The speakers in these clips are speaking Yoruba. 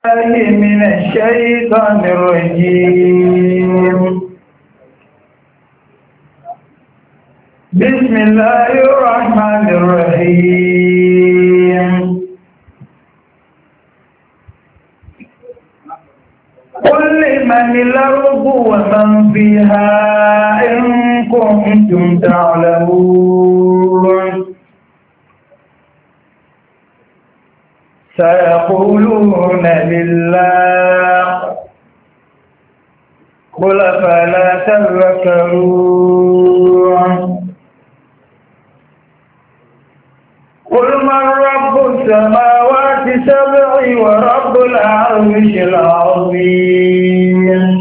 من الشيطان الرجيم. بسم الله الرحمن الرحيم. قل لمن الأرض ومن فيها إن كنتم تعلمون. سيقولون لله قل فلا تذكرون. قل من رب السماوات السبع ورب العرش العظيم.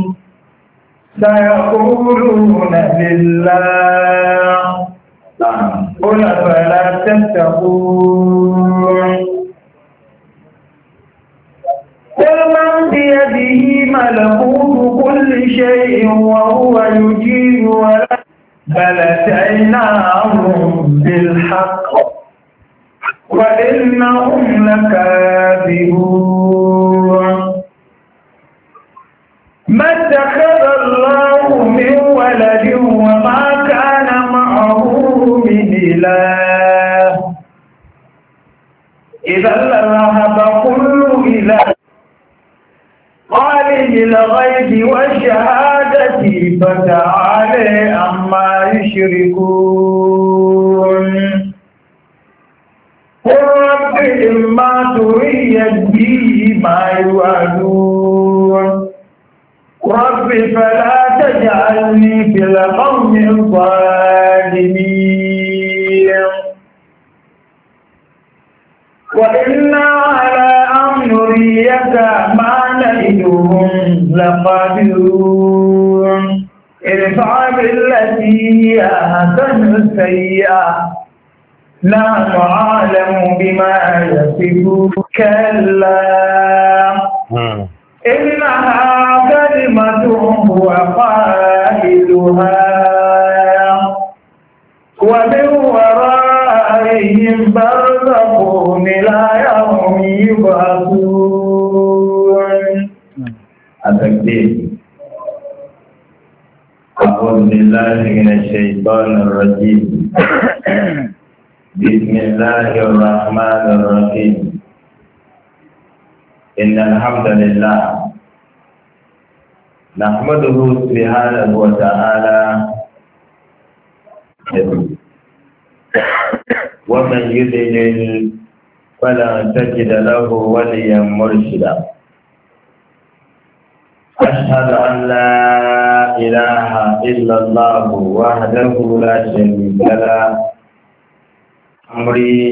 سيقولون لله قل فلا تتقون. قل من بيده ملكوت كل شيء وهو يجير ولا بل أتيناهم بالحق وإنهم لكاذبون. ما اتخذ الله من ولد وما كان معه من إله إذا لذهب كل إله عالم الغيب والشهادة فتعالى عما يشركون. قل رب إما تريني ما يوعدون رب فلا تجعلني في القوم الظالمين. وإنا على أن نريك ما نعدهم لقادرون. ادفع بالتي هي أحسن السيئة نحن أعلم بما يصفون. كلا إنها كلمة هو قائلها ومن ورائهم برزخ إلى يوم يبعثون. التكبير. أعوذ بالله من الشيطان الرجيم. بسم الله الرحمن الرحيم. إن الحمد لله نحمده سبحانه وتعالى ومن يضلل فلا تجد له وليا مرشدا. أشهد أن لا إله إلا الله وحده لا شريك له أمري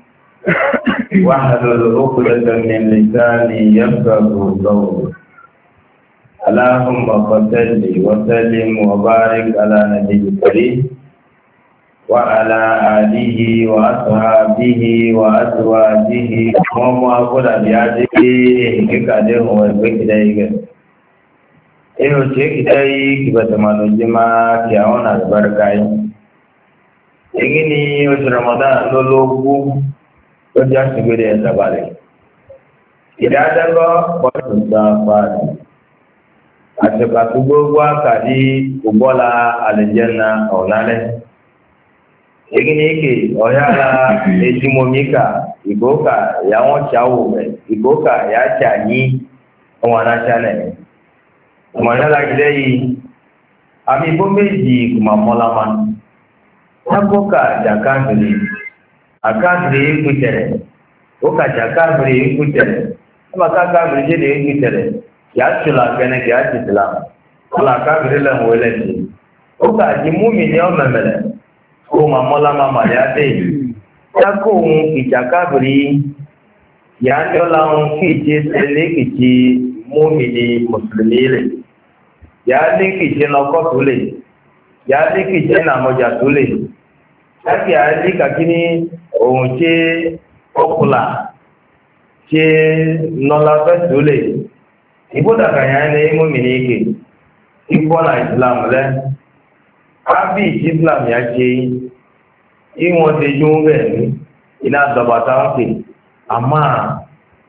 واحلل عقدة من لساني يفقهوا قولي. اللهم صل وسلم وبارك على نبي الكريم وعلى آله وأصحابه وأزواجه وما قل بيده كده وبكده. Ero ce kidai kibatamanu jima kiaona barakai. Ingini oṣù Ramadan lologu lọ́jọ́ àṣìgbèrè ẹ̀sàbàlẹ̀. Ìdádẹ́gọ́ pọ̀tù sáfàdì. Àṣìkàtù gbogbo àkàdí ògbọ́la àlìjẹ́nà ọ̀nálẹ́. Egini ike ọ̀yára ejimomika ìgbókà ìyàwó ṣàwò rẹ̀ ìgbókà ìyá ṣàyí ọmọ anáṣálẹ̀. Ọmọ anáṣálẹ̀ yìí, àmì ibó méjì kùmàmọ́lámá. Akoka jakabiri akabiri ekutere oka jakabiri ekutere ama kakabiri jede ekutere ya chula kene ya chitla ala kabiri la weleti oka jimumi ni omemele o mamola mama ya de yako ijakabiri ya ndola un kije selekiji mumini muslimile ya likije nokotule ya likije na moja tule. Láti àárí kàkíní òun ṣe ọkùnlá ṣe nọ́lá fẹ́sù lè. Ìgbódàkàyà ní mọ́mìnì ike, ìgbọ́nà ìsìlámù lẹ́. Ábí ìsìlámù yá ṣe ìwọ̀n ti jú bẹ̀ ní iná dọ̀bàtà ń pè. Àmá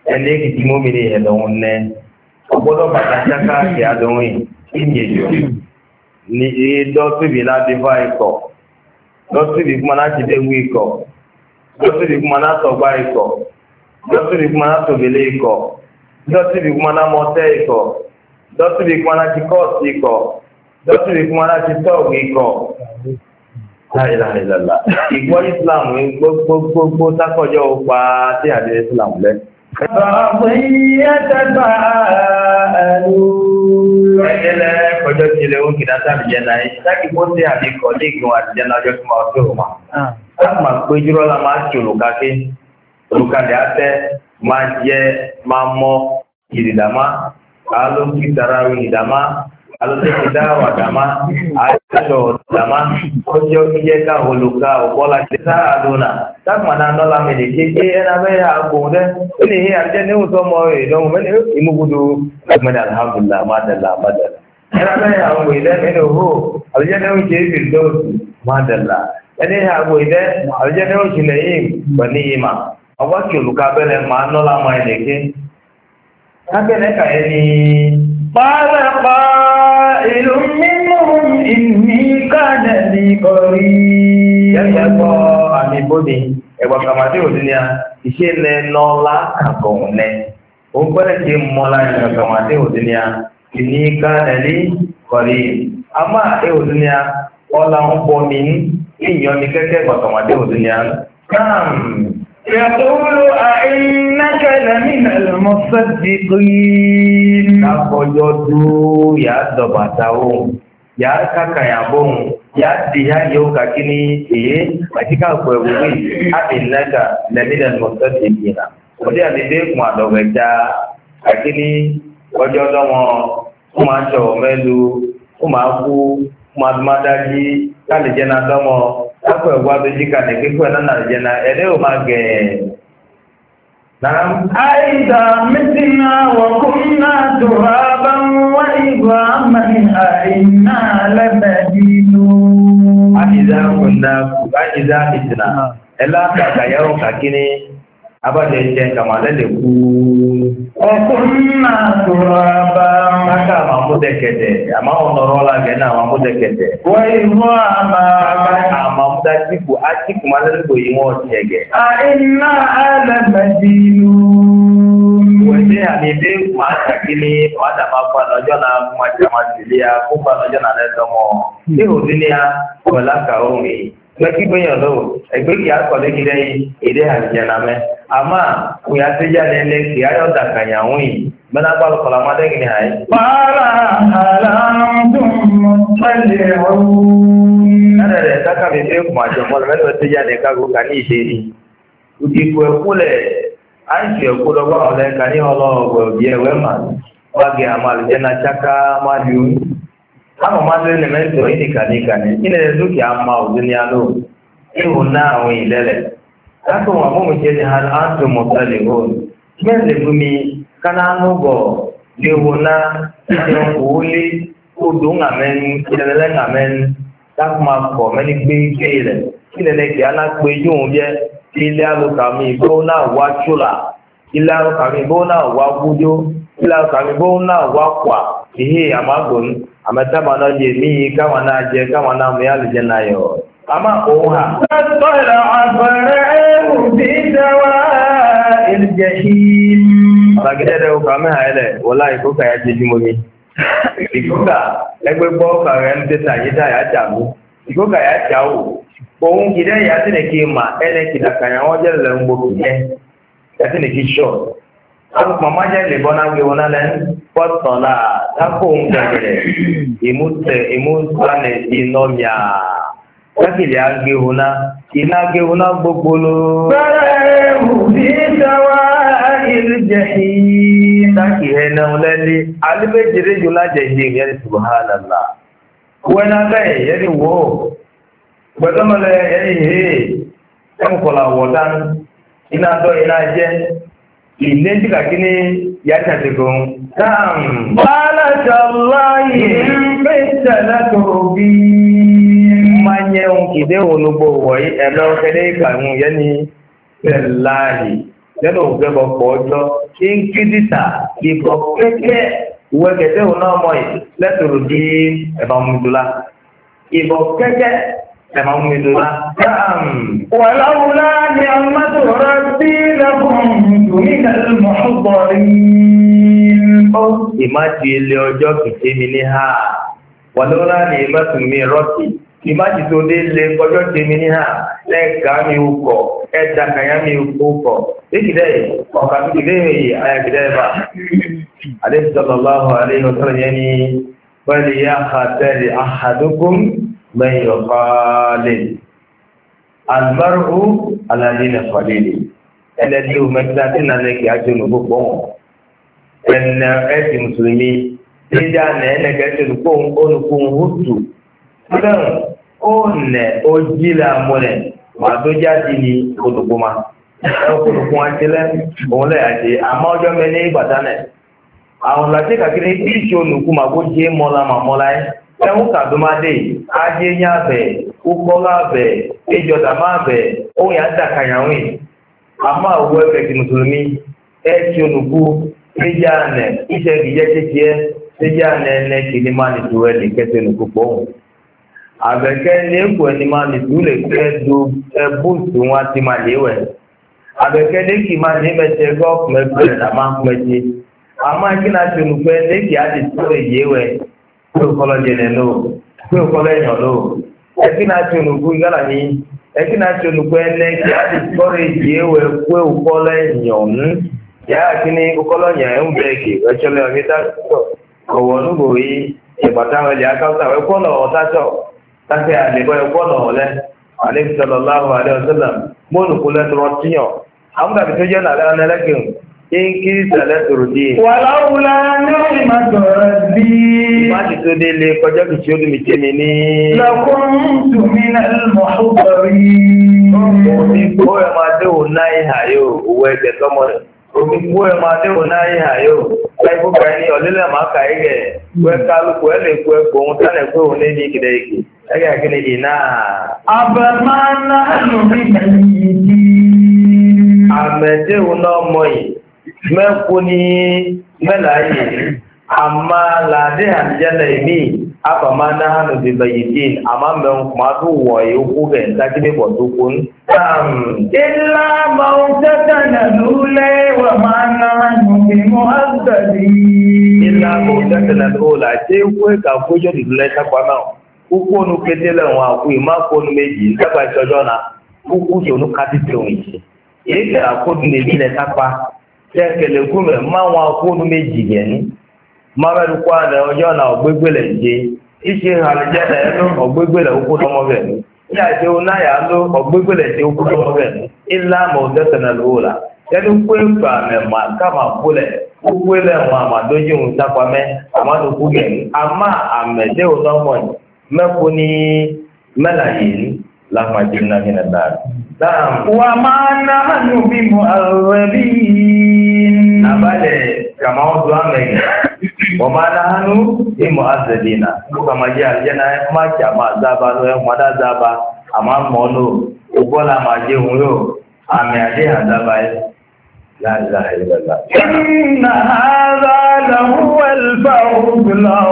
ẹni kìtì mọ́mìnì ẹ̀dọ̀hún nẹ ọgbọ́dọ̀ bàtà ṣáká kì adọ̀hún ìyẹ̀jọ ní dọ́tìbì láti fà ikọ̀ dọ́tìbì kúmọ̀ láti déwú ikọ̀ dọ́tìbì kúmọ̀ láti ọgbà ikọ̀ dọ́tìbì kúmọ̀ láti òbèlè ikọ̀ dọ́tìbì kúmọ̀ láti mọ́tẹ́ ikọ̀ dọ́tìbì kúmọ̀ láti kọ́ọ̀tì ikọ̀ dọ́tìbì kúmọ̀ láti tọ́ọ̀gù ikọ̀ láìláìlàlá ìgbọ́ Islam gbogbo sákọjọ́ pa tí àdé Islam lẹ́. Ẹgbẹ́lẹ́ kọjọ́ ti lè ó kìdá sáàbì jẹ́ náà ìsáàkì bó tí àbí kọ̀ lè gbọ́n àti jẹ́ náà ọjọ́ tí máa tó rò máa. Láti máa pé jùlọ la máa tí olùkàkí olùkàlẹ̀ àtẹ́ máa jẹ́ máa mọ́ ìdìdàmá alókì tàràwì ìdàmá alókì dáwà dàmá àìsàṣọ dàmá ọjọ́ kíjẹ́ ká olùkà ọ̀pọ̀lá ti sáà lónà táàmàdà nọ́lá mẹ́lẹ̀ kéèké ẹ̀nà mẹ́yà àgbòhùn dẹ́ ilé ihe àjẹ́ ní òsọ́ mọ́ ìdánwò mẹ́lẹ̀ ìmúgbùdó ẹgbẹ̀dà alhamdulillah mádàlá mádàlá ẹ̀nà mẹ́yà àgbò ìdẹ́ mẹ́lẹ̀ òhó àlùjẹ́ ní òjì ìbìldóòsì mádàlá ẹni ihe àgbò ìdẹ́ àlùjẹ́ ní òjì lẹ́yìn pẹ̀lú ìmà ọgbà kí olùkà bẹ́lẹ̀ máa nọ́lá máa ẹ̀lẹ́kẹ́ قال قائل منهم إني كان لي قريب يقول أمي بودي ẹgbà kàmàdé òdí ni a iṣẹ́ lẹ nọ́lá kàkọ̀ọ̀ lẹ o gbọ́dẹ̀ tí mọ́lá ẹgbà kàmàdé òdí ni a ìní kánẹ̀lì kọ̀rí a máa ẹ òdí ni a ọlá ń pọ̀ ní ìyàn ní kẹ́kẹ́ ẹgbà kàmàdé òdí ni a يقول أئنك لمن المصدقين كفجدوا يا دبتاو يا كاكايابون يا ديها يوكا كيني إيه أتيكا كويبوي أئنك لمن المصدقين ودي أديك ما دوغتا أكيني وجودو ما شو ملو ما كو ما مداجي كالي جنا دومو Ako ẹ̀wọ́ abẹ́jíkà ní kíkọ́ ẹ̀nà nàìjẹ́nà ẹ̀rẹ́ ò máa gẹ̀ẹ́. Àìdà mítínà wọ̀kúnnà tòrábá wọ́n ìgbà mẹ́rin àìyàn lẹ́bẹ̀ẹ́dínú. Àìdà mítínà ẹlá àkàyẹ̀rọ kàkíní abájẹ́ iṣẹ́ kàmàlẹ́lẹ̀ kú. Wọ̀kúnnà tòrábá. Káká àmà múdẹ̀kẹ̀dẹ̀, àmà ọ̀nọ̀rọ̀ lágẹ̀ náà àmà múdẹ̀kẹ̀dẹ̀. Wọ́n ìwọ́ àmà àmàmúdá tìkù átìkù máa lẹ́lẹ́gbò yìí wọ́n ti ẹ̀gẹ̀. Àìná alẹ́mẹ̀dínú. Wọ́n ṣe àmì bí máa ṣàkí ní ọ̀dà máa fún ọjọ́ náà fún àjàmà sílé a fún ọjọ́ náà lẹ́sọmọ. Ṣé òdí ni a kọ̀ láka ohun yìí? Gbẹ́kí gbéyàn lọ, ẹgbẹ́ kìí akọ̀lé kí lẹ́yìn èdè àjẹnà mẹ́. Àmà òyà ti jáde ní kìí ayọ̀ dàkànyà ohun yìí. Mẹ́nà gbàlù kọ̀lá máa dẹ́gìn ní àyè. Fara àlàndùn tẹ́lẹ̀ ọ̀hún. Ẹ̀rẹ̀ sákàbí pé kùmà jọmọ́ lọ́wọ́ tí jáde kágo ká ní ìṣẹ́rí. Ìkò ẹ̀kúlẹ̀, àìsí ẹ̀kú lọ́gbà ọ̀lẹ́ ká ní ọlọ́ọ̀gbọ̀ bí ẹ̀wẹ́ mà wági àmà àlùjẹ́nà cháká máa di orí. Àmọ̀ máa lé ní mẹ́tò ìdíkàníkàní, ilẹ̀ dúkìá máa òdú ní aló. Ihò náà àwọn ìlẹ́lẹ̀. Láti wọn mú mi jẹ́ ní àǹtò mọ̀tálẹ̀ òun. Mẹ́lẹ̀ fún mi, kánáánú bọ̀, ihò náà, ìjẹun òwúlé, odò ńàmẹ́ni, ìlẹ̀lẹ̀ ńàmẹ́ni. Dákùnmá kọ̀ mẹ́ni gbé ilẹ̀ ilẹ̀ lẹ́kì alágbé yóò jẹ́ ilé alùkàmí bó náà wá ṣúlà ilé alùkàmí bó náà wá gúdó ilé alùkàmí bó náà wá kwà ìhé àmàgùn àmẹ́tàmà náà jẹ ní káwọn náà jẹ káwọn náà mú yálùjẹ náà yọ. Àmà òun hà. Lọ́tọ̀ọ̀lá àfẹ́rẹ́ òbí dáwà ìrìjẹ̀ yìí. Àgbẹ̀dẹ̀ òkàmí àìlẹ̀ wọlá ìkókà yá jẹ́ jùmọ̀ mi. Ìkókà ẹgbẹ́ gbọ́ kàrẹ́ ń tẹ́ta yídá yá jàmú. Ìkókà yá jáwò. Òun kìdẹ́ yá tí nìkí mà ẹnẹ́ kìdàkànyà wọ́n jẹ́ lẹ́ ń gbòkì jẹ́. Yá tí nìkí ṣọ́. Akùpọ̀ má jẹ́ lè bọ́ná gbé wọn lẹ́ pọ́tọ̀lá tákò ń gbẹ̀gẹ̀rẹ̀. Ìmúsánẹ̀ iná mìà. Kákìlì àgbé wọn náà. Iná àgbé wọn náà gbogbo ló. Bẹ́ẹ̀ mú sí sáwá ìrìjẹ̀hìn. Tákì ẹ̀nà lẹ́lé, alíbẹ̀jẹ̀rẹ̀ jù lájẹ̀hìn yẹn subhanallah. Wọ́n náà bẹ́ẹ̀ yẹ́ ni wó. Gbẹ̀tọ́mọ̀lẹ̀ ẹni hìí, ẹmùkọ̀lá wọ̀dán, iná dọ́ iná jẹ́, ilé jíkà kí ní yàtà ti gùn. Táàm. Bálàṣàláyì ń pè tẹ̀lẹ̀ tó bí. Máa yẹ ohun kìdé ológbò wọ̀nyí ẹ̀lọ́ kẹ́lẹ́ ìkàrùn yẹ́ ni pẹ̀láyì. lẹ́nu ògbẹ́bọ̀ pọ̀ ọjọ́ kí ń kí dìtà ìbọ̀ kẹ́kẹ́ ìwé kẹ̀kẹ́ òun náà mọ̀ yìí lẹ́tọ̀rọ̀ bí ẹ̀bà mùdùlá ìbọ̀ kẹ́kẹ́ ẹ̀bà mùdùlá. wàláwùlá ni àmàtòrò sí lẹ́kùn tòmínà mọ̀ọ́bọ̀rí. ìmájì ilé ọjọ́ kìí mi ní ha wàláwùlá ni ìmátùmí rọ́ọ̀kì ìmájì tó dé lé ọjọ́ tèmi ní ha lẹ́ẹ̀ka mi ò kọ̀ ẹ̀dá kàyà mi ò kọ̀ lékìdẹ́ ọ̀kà tó kìdẹ́ yìí ayàkìdẹ́ bá alaihi sallallahu alaihi wasallam yani wali ya khatali ahadukum man yuqalil almar'u ala dini khalili ẹlẹ́dí o mẹ́ta tí nà lẹ́kì àjọyọ̀ gbogbo wọn ẹnà ẹ̀sìn mùsùlùmí dídá nà ẹnẹgẹ́sẹ̀ olùkóhun hútù sílẹ̀ ó nẹ̀ ó jí làmúlẹ̀ màá tó jáde ní olùkóma olùkóma sílẹ̀ òun lẹ̀ àti àmọ́ ọjọ́ mi ní ìbàdàn nẹ̀ àwọn làtí kàkiri tí ìṣe olùkóma kó jẹ́ mọ́lá màmọ́lá yẹn ẹ̀hún kàdúmádé ajé yàbẹ̀ ukọ́lábẹ̀ ìjọdàmábẹ̀ òun yà dàkàyàwìn àmọ́ àwọ̀ ẹ̀fẹ̀kì mùsùlùmí ẹ̀ṣin olùkú ṣéjà nẹ̀ iṣẹ́ ìyẹ́ kékeré ṣéjà nẹ̀ ẹ̀ kìíní máa ní tu ẹ̀lì kẹsẹ̀ olùkú pọ̀ àbẹ̀kẹ́ ní èkó ẹni máa ní tu lè kẹ́ do ẹ̀bùsù wọn ti máa léwẹ̀ àbẹ̀kẹ́ ní kì máa ní mẹ́tẹ́ gọ́ọ̀fù mẹ́fẹ́ àmọ́ mẹ́tẹ́ àmọ́ kí náà ṣe olùfẹ́ ní kì á ti tó èyí wẹ̀ pé òkọlọ́ jẹnẹ lò pé òkọlọ́ ẹ̀yàn lò ẹ̀kí náà ṣe olùkú yálà ní ẹ̀kí náà ṣe olùkú ẹ̀lẹ́ kì á ti tọ́rọ̀ èyí wẹ̀ pé òkọlọ́ ẹ̀yàn ń yàrá kí ní òkọlọ́ ẹ̀yàn ń bẹ̀rẹ̀ kì ẹ̀ṣọ́lẹ̀ ọ̀gẹ́ta ọ̀wọ̀ nígbò yìí ìpàtà ọ̀lẹ̀ akáwùsà ẹ̀kọ́nà ọ̀táṣọ̀ táṣẹ́ àlẹ́bọ̀ ẹ̀kọ́nà ọ̀lẹ́ àlẹ́bìsọ̀lọ́láhùn àlẹ́ọ̀sọ́lá mọ́nùkú lẹ́tọ̀rọ̀ tíyàn àwọn tàbí tó jẹ́ nàlẹ́ ọ̀nẹ́lẹ́kìn in kí sẹ̀lẹ̀ tòrò dí. wàláwùlá ní ìmọ̀tọ̀rọ̀ bí. ìmájì tó délé kọjá kì tí ó dùn mí tí mi ní. lọ́kùn tùmí náà mọ̀ọ́bọ̀rí. omi kó ẹ̀ máa déwò náà ìhà yóò owó ẹ̀jẹ̀ tọmọ rẹ̀. omi kó ẹ̀ máa déwò náà ìhà yóò láì fún bàá ní ọ̀lẹ́lẹ̀ máa kà í gẹ̀. wẹ́ kálukú ẹ̀ lè kó ẹ̀kọ́ ohun tánà pé òun ní ìkìdẹ̀ ìkì. ẹ̀gẹ̀ àkínní ìná. àbẹ̀mánà lórí ẹ̀yìn àmẹ̀déwò náà mọ̀ yìí mẹ́kú ní mẹ́láyé àmà làdé àjẹ́lẹ̀ ìmí àpàmà náà nù bí bẹ̀yìtì àmà mẹ́kú máa tó wọ̀ ìyókù rẹ̀ dákílé bọ̀ tó kún. ilá máa ń tẹ́tẹ̀ nà lúlẹ̀ wà máa náà nù bí mọ́ àgbàdì. ilá máa ń tẹ́tẹ̀ nà lúlẹ̀ àti ikú ìkà kójọ́ ìdúlẹ̀ sápá náà kúkú onú kété lẹ́wọ̀n àkú ìmá kónú méjì nígbà ìṣọjọ́ náà kúkú sọ̀nù kátìtì òun yìí èyí kẹ́ àkódù lè nílẹ̀ sápá tẹ́kẹ̀lẹ̀ kúmẹ̀ máa wọn akóòdù méjì yẹn ní mọ́mẹ́lùkú àná ọjọ́ náà ọgbégbélẹ̀ jẹ́ iṣẹ́ àlùjẹ́nà ẹ̀lú ọgbégbélẹ̀ okú lọ́mọ́bẹ̀ ní ní àti onáyà ló ọgbégbélẹ̀ jẹ́ okú lọ́mọ́bẹ̀ ní ilá mọ̀ tẹ́tẹ̀nà lóòlà tẹ́lú pé fà mẹ́mà káma kúlẹ̀ kúkúlẹ̀ wọn àmàdójú ń sápamẹ́ àmàdókú gẹ̀ ní àmà àmẹ̀dẹ́ ònàmọ̀ mẹ́kú ní mẹ́làyé ní láfàjìnnà nínú náà. wà máa náà nù bí mo àrẹ̀bí. Abale kama watu wame wamana hanu imo azedina kama je aljana macha mazaba no mwada zaba ama mono ubola maje huyo ameade azaba la ilaha illallah inna hadha lahu al-fawz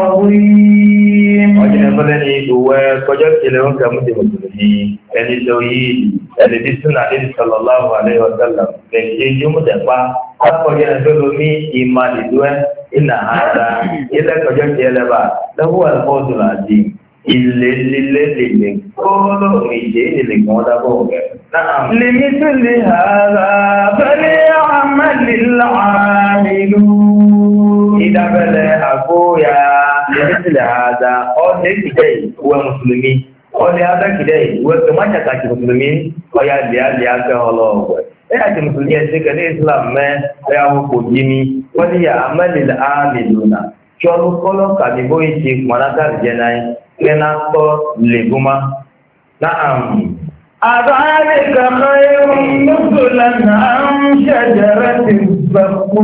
al-azim wajina balani duwe kojo kile wonka mudi muduni eni doyi eni bisuna sallallahu alaihi wasallam ke jumu depa akọjá lọ́lọ́mí ìmàlìdúẹ́ iná ara ilẹ̀ kọjọ́ tí ẹlẹ́bà lọ́wọ́ alfọ́dún àti ilẹ̀ lílẹ̀ kọ́ọ̀lọ́ ìṣe ilẹ̀ kan dábọ̀ ọ̀gẹ̀. lèmi tó lè hàrá bẹ́lẹ̀ àmàlìlá àmìlú. ìdábẹ̀lẹ̀ àgbóyà lèmi tó lè hàrá ọdẹ kìdẹ̀ ìwé mùsùlùmí ọdẹ abẹ́kìdẹ̀ ìwé tó má ṣàtàkì mùsùlùmí ọya lẹ́àlẹ́ àgbẹ̀ ọlọ́ọ̀gbẹ̀. Ẹ̀yà tí Mùsùlùmí ẹ̀sẹ̀ kẹ́lẹ́ Islam mẹ́ ẹ̀yà ọkọ̀ jí mi, wọ́n ní yà àmẹ́lẹ̀ àmì lónà. Kí ọdún kọ́lọ́ kàbí bó ń ṣe pọ̀nátàrí jẹ́ náà kẹ́nà tọ́ lègúnmá. Náàmù. Àbáyé kàkọ́ irun mùsùlùmí náà ń ṣẹ̀jẹ̀rẹ̀ ti gbẹ̀kú.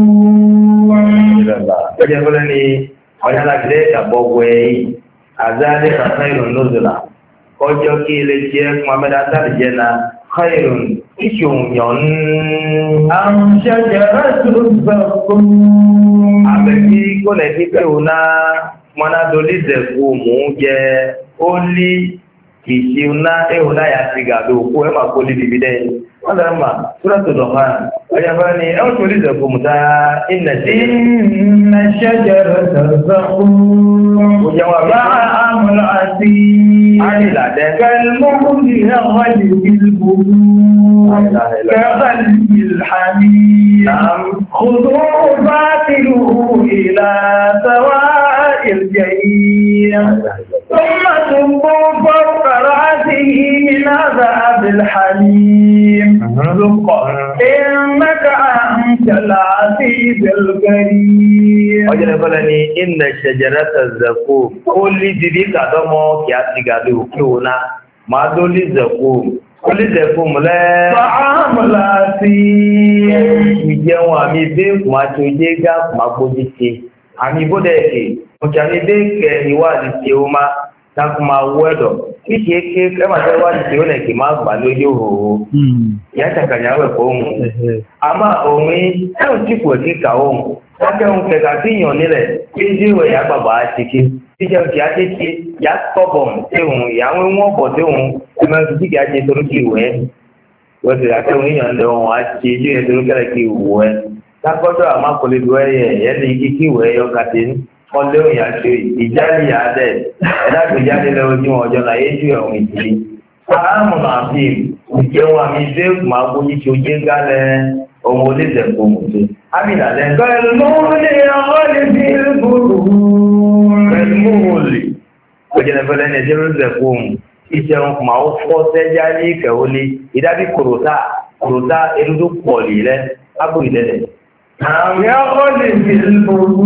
Ẹ̀jẹ̀ fẹ́lẹ́ ni ọ̀yá láti ìdàbọ̀ wẹ̀yí. Àzáyé kàkọ́ irun mùsùlùmí. Kọjọ́ kí ilé jẹ́ pọ̀nátàrí jẹ́ náà khairun ìṣòyàn أم شجرة الزقوم àbẹ̀bí kó lẹ̀ sí pé òun náà mọ́nádọ́lì zẹ̀kú mò ń jẹ ó lé kìí una ehuna ya sigado ko e ma ko li bibide wala ma suratul dukhan aya bani aw tuliza kumta inna shajarata zaqum wa'amul asim ala da kalmuhli ghalibil buhur kaghalbil hamim khudhu fatiluhu ila sawa'il jahim thumma tumbu فوق رأسه من عذاب الحميم ذق إنك أنت العزيز الكريم أجل فلني إن شجرة الزقوم كل جديد أدمو كياتي قادو كيونا ما دولي زقوم كل زقوم لا طعام الأثيم يجيو أمي بيك ما تجيغا ما بوجيكي أمي بودكي مجاني بيك نوالي كيوما takuma wedo kike kama tawa jione ki ma gba lojo ho ya takanya we ko mu ama omi e o ti ko ti ka o ake un ke ka tiyan ni le ji we ya baba tiki ti je ki ate ti ya tobom te un ya won bo te un e ma ti ki aje toru ki we ti ake un yan de won a ti ji e toru kala ki we ta ko do ama ko le do ye ni ki we yo katin ọlẹ́ òyà ṣe ìjáde àádẹ́ ẹ̀dàgbèjáde lẹ́wọ́ tí wọ́n ọjọ́ láyé jù ẹ̀wọ̀n ìdílé. Ààmù náà fi ìjẹun àmì ìdé máa gbóyí tí ó jẹ́ gálẹ̀ ohun olóòzẹ̀kọ́ mọ̀tẹ́. Ábìlà lẹ́nu. Pẹ̀lú olè ọlẹ́ bí gbòòrò. Pẹ̀lú olè. Ọjọ́nẹ̀fẹ́lẹ́ ní ẹjẹ́ olóòzẹ̀kọ́ mọ̀. Ìṣẹ̀rùn máa fọ́ sẹ́já ní ìkẹ̀wọlé. Ìdábí kòròtà erudu pọ̀lì rẹ̀ ábò ìlẹ́lẹ̀. Àmì ọlẹ́ bí gbòòrò.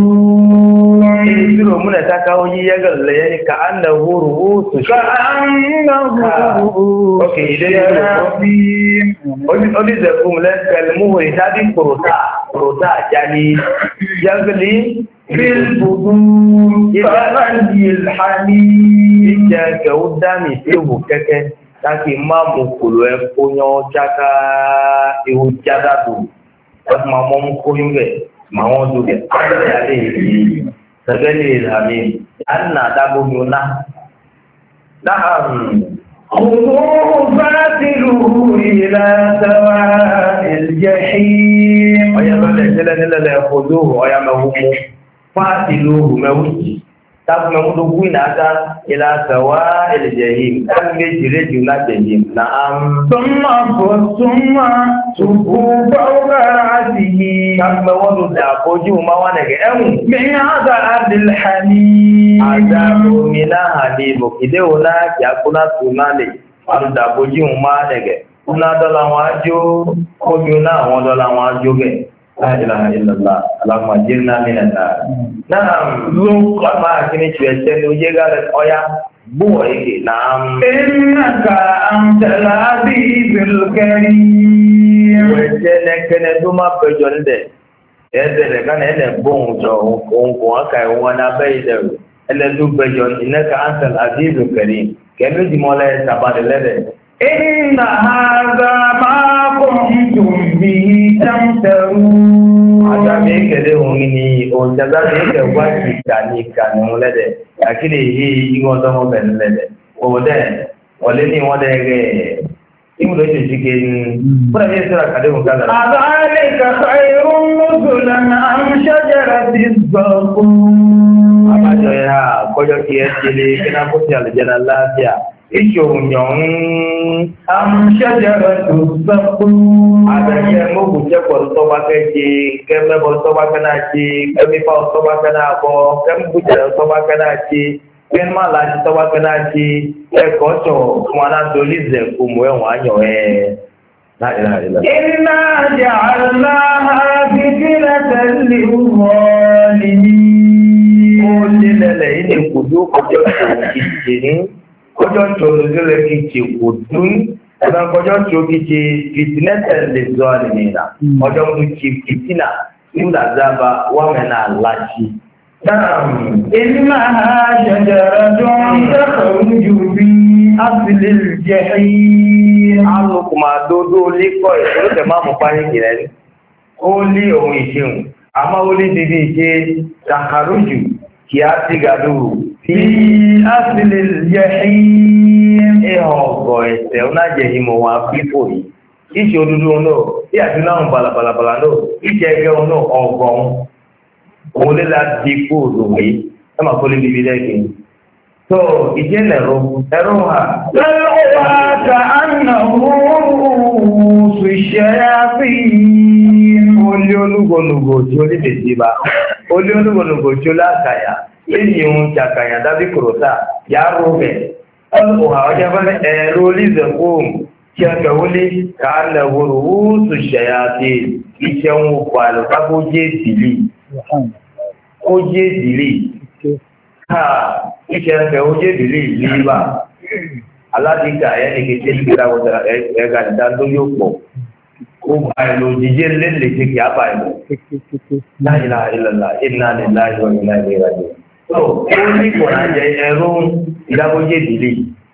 Ìṣirò múnà tákà ó yí yẹ́gàl lẹ́yìn ka an na huru otu ṣe. Ka an na huru otu ṣe rábí. Olíṣẹ́ fún lẹ́kẹ̀lẹ̀ mú ìdábí kòròtà jáde yẹ́gàlì bílbùdún ìbáraẹni ìlhàní. Ìjẹ́ kẹ̀wó dámì tí ó bù kẹ́kẹ́ láti máa mú kòrò ẹ kóyán jáká ihò jádàdù. Láti máa mọ́ mú kóyún bẹ̀, máa wọ́n dùn bẹ̀, á lẹ́ àlẹ́ yìí. Sẹ́gẹ́lì ìlàmì, àná dágbómi ọ̀nà. Náàm. Kùnú fàtìlù ìlà sàwà ìjẹ̀hì. Ọya lọ́lẹ̀ tẹ́lẹ̀ nílẹ̀ kòdó ọya mẹ́wú mú. Fàtìlù mẹ́wújì. Tábù mẹ́wú tó gbí náà ìlà sàwà ìjẹ̀hì. Tábù méjì rédíò lájẹ̀yìn. Náàm. Súnmọ́ bọ̀ súnmọ́ tùbú bọ́ọ̀gá àti yìí. Tábù mẹ́wú tó dà fojú máa wà nẹ̀gẹ̀ ẹ̀hùn. من عذاب الحميم عذاب من حميم kide ona ya kuna tunale aruda boji un ma dege una dola wajo ko mi una won dola wajo ge la ilaha illallah allahumma jirna min an-nar naam lu kama kini chwete lo je gale oya bu ege naam innaka antal azizul karim wa jannaka duma bejonde ẹ̀ẹ́dẹ̀rẹ̀ kan ẹ̀ẹ́dẹ̀ gbóhùn jọ òǹkùn ọkà ìwọ̀n abẹ́ ìdẹ̀rù ẹlẹ́dúgbẹ̀jọ ìnẹ́ka ansel azizu kẹrin kẹ́mẹ́jì mọ́lẹ̀ tàbádẹ̀ lẹ́dẹ̀. Inna hadha ma kuntum bihi tamtaru. Àjàmì ìkẹ̀lẹ̀ òun ni òǹjàdá ní ìkẹ̀wá ìkànnì lẹ́dẹ̀ àkílẹ̀ yìí ìwọ̀n tọ́mọ́bẹ̀rẹ̀ lẹ́dẹ̀. Òwòdẹ̀ ọ̀lẹ́ ní wọ́n dẹ̀ rẹ̀ ìmúlò ìṣèṣìkè ní fúnra bí ẹ̀sẹ̀ àkàdéhùn kálà. Àbálẹ̀kà khayrun nuzulan am shajarati z-zaqum. Àbájọ ya kọjọ́ kí ẹ ṣe lè kí náà kó sí àlùjẹ́nà láàbíà. Ìṣòyàn am shajarati z-zaqum. Àbẹ̀yẹ mọ́gùn jẹ́pọ̀ tọ́ba kẹ́ ṣe, kẹ́mẹ́bọ̀ tọ́ba kẹ́ náà ṣe, kẹ́mífà tọ́ba kẹ́ náà bọ̀, kẹ́mùbùjẹ̀ tọ́ba kẹ́ náà ṣe. Kẹ́mà láti tọ́wá kẹ́lá ti ẹ̀kọ́ sọ fún aládọ́lé zẹ̀kú mú ẹ̀wọ̀n ayọ̀ ẹ̀ láìláìlá. Iná jà aláha fìdílẹ̀ lè wọ́ọ̀lì ní. Ó lé lẹ́lẹ̀ ilé kòdó kọjọ́ tó kìí ní kọjọ́ tó lórílẹ̀ kìí kò dún ẹ̀rọ kọjọ́ tó kìí fìdílẹ̀ lè zọ́ àlìmìnà ọjọ́ mú kìí fìtínà nígbà zába wọ́n mẹ́nà láti. إنها شجرة تخرج في أصل الجحيم. Alùpùpù àdódó líkọ̀ ìṣòro tẹ̀ máa mú páyé kìrẹ́ ní. Ó lé ohun ìṣeun, àmọ́ ó lé dídí ìṣe ṣàkàrójù kí á ti gàdó في أصل الجحيم. Ẹ̀hàn ọ̀gọ̀ ẹ̀sẹ̀ onájẹ̀ ìmọ̀ wọn àfífò yìí. Ìṣe òdúdó náà, bí àti láwọn bàlàbàlàbàlà náà, ìṣe ẹgbẹ́ wọn náà ọgọ́rùn. Òun lé láti kó òdòwé, ẹ máa kó lé bíbí lẹ́gbẹ̀ẹ́. So, ìjẹ́ ẹ̀rọ ha. تلقها كأنه رؤوس الشياطين. Olé olúgbònúgbò tí ó lè dèjì bá. Olé olúgbònúgbò tí ó lákàyà. Lẹ́yìn ohun tí àkàyà dábí kòròtà, yà á rò bẹ̀. Ọlọ́pàá ọjọ́ fẹ́ ẹ̀rọ olíṣẹ̀ fóòmù tí a kẹwọlé kàálẹ̀ wòrò wúúsù ṣẹ̀yàtì iṣẹ́ ń wò àlùkà kó jẹ́ ìdílé. Ó jẹ́ ìdílé. Iṣẹ́ ẹ̀fẹ̀ ó jẹ́ ìdílé ìlíbà. Aládìgbà ẹni kété nígbà wọ́n ẹ̀gà ìdá tó yóò pọ̀. Ó gba ìlò òjìjẹ́ lélẹ̀ tí kìí àbá ìlú. Láìlá ìlàlá, iná lè láìwọ̀ ìlà ìrìnàjò. Ó ní kò náà jẹ ẹ̀rọ ìdábójẹ́ ìdílé.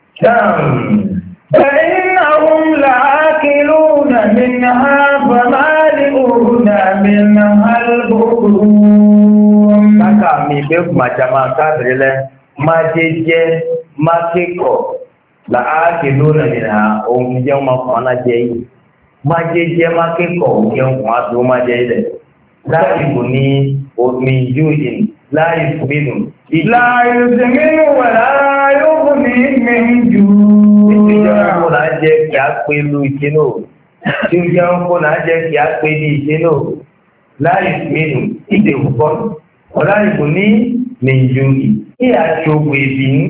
فإنهم لآكلون منها فمالئون منها البطون. Kaka mi be majama kadrile majeje makeko la akiluna minha o mje ma kona jei majeje makeko mje ma do majeje la ibuni o min jujin la yusminu لا يسمن ولا يغني من جوع. Ìjọba náà jẹ́ kí a pé lu ìṣẹ́nà. Tí ó jẹ́ ọkọ̀ náà jẹ́ kí a pé ní ìṣẹ́nà. Láì mínú ìdè òkọ́. Ọ̀lá ìbò ní Nàìjíríì. Kí a ṣogun èbí ní.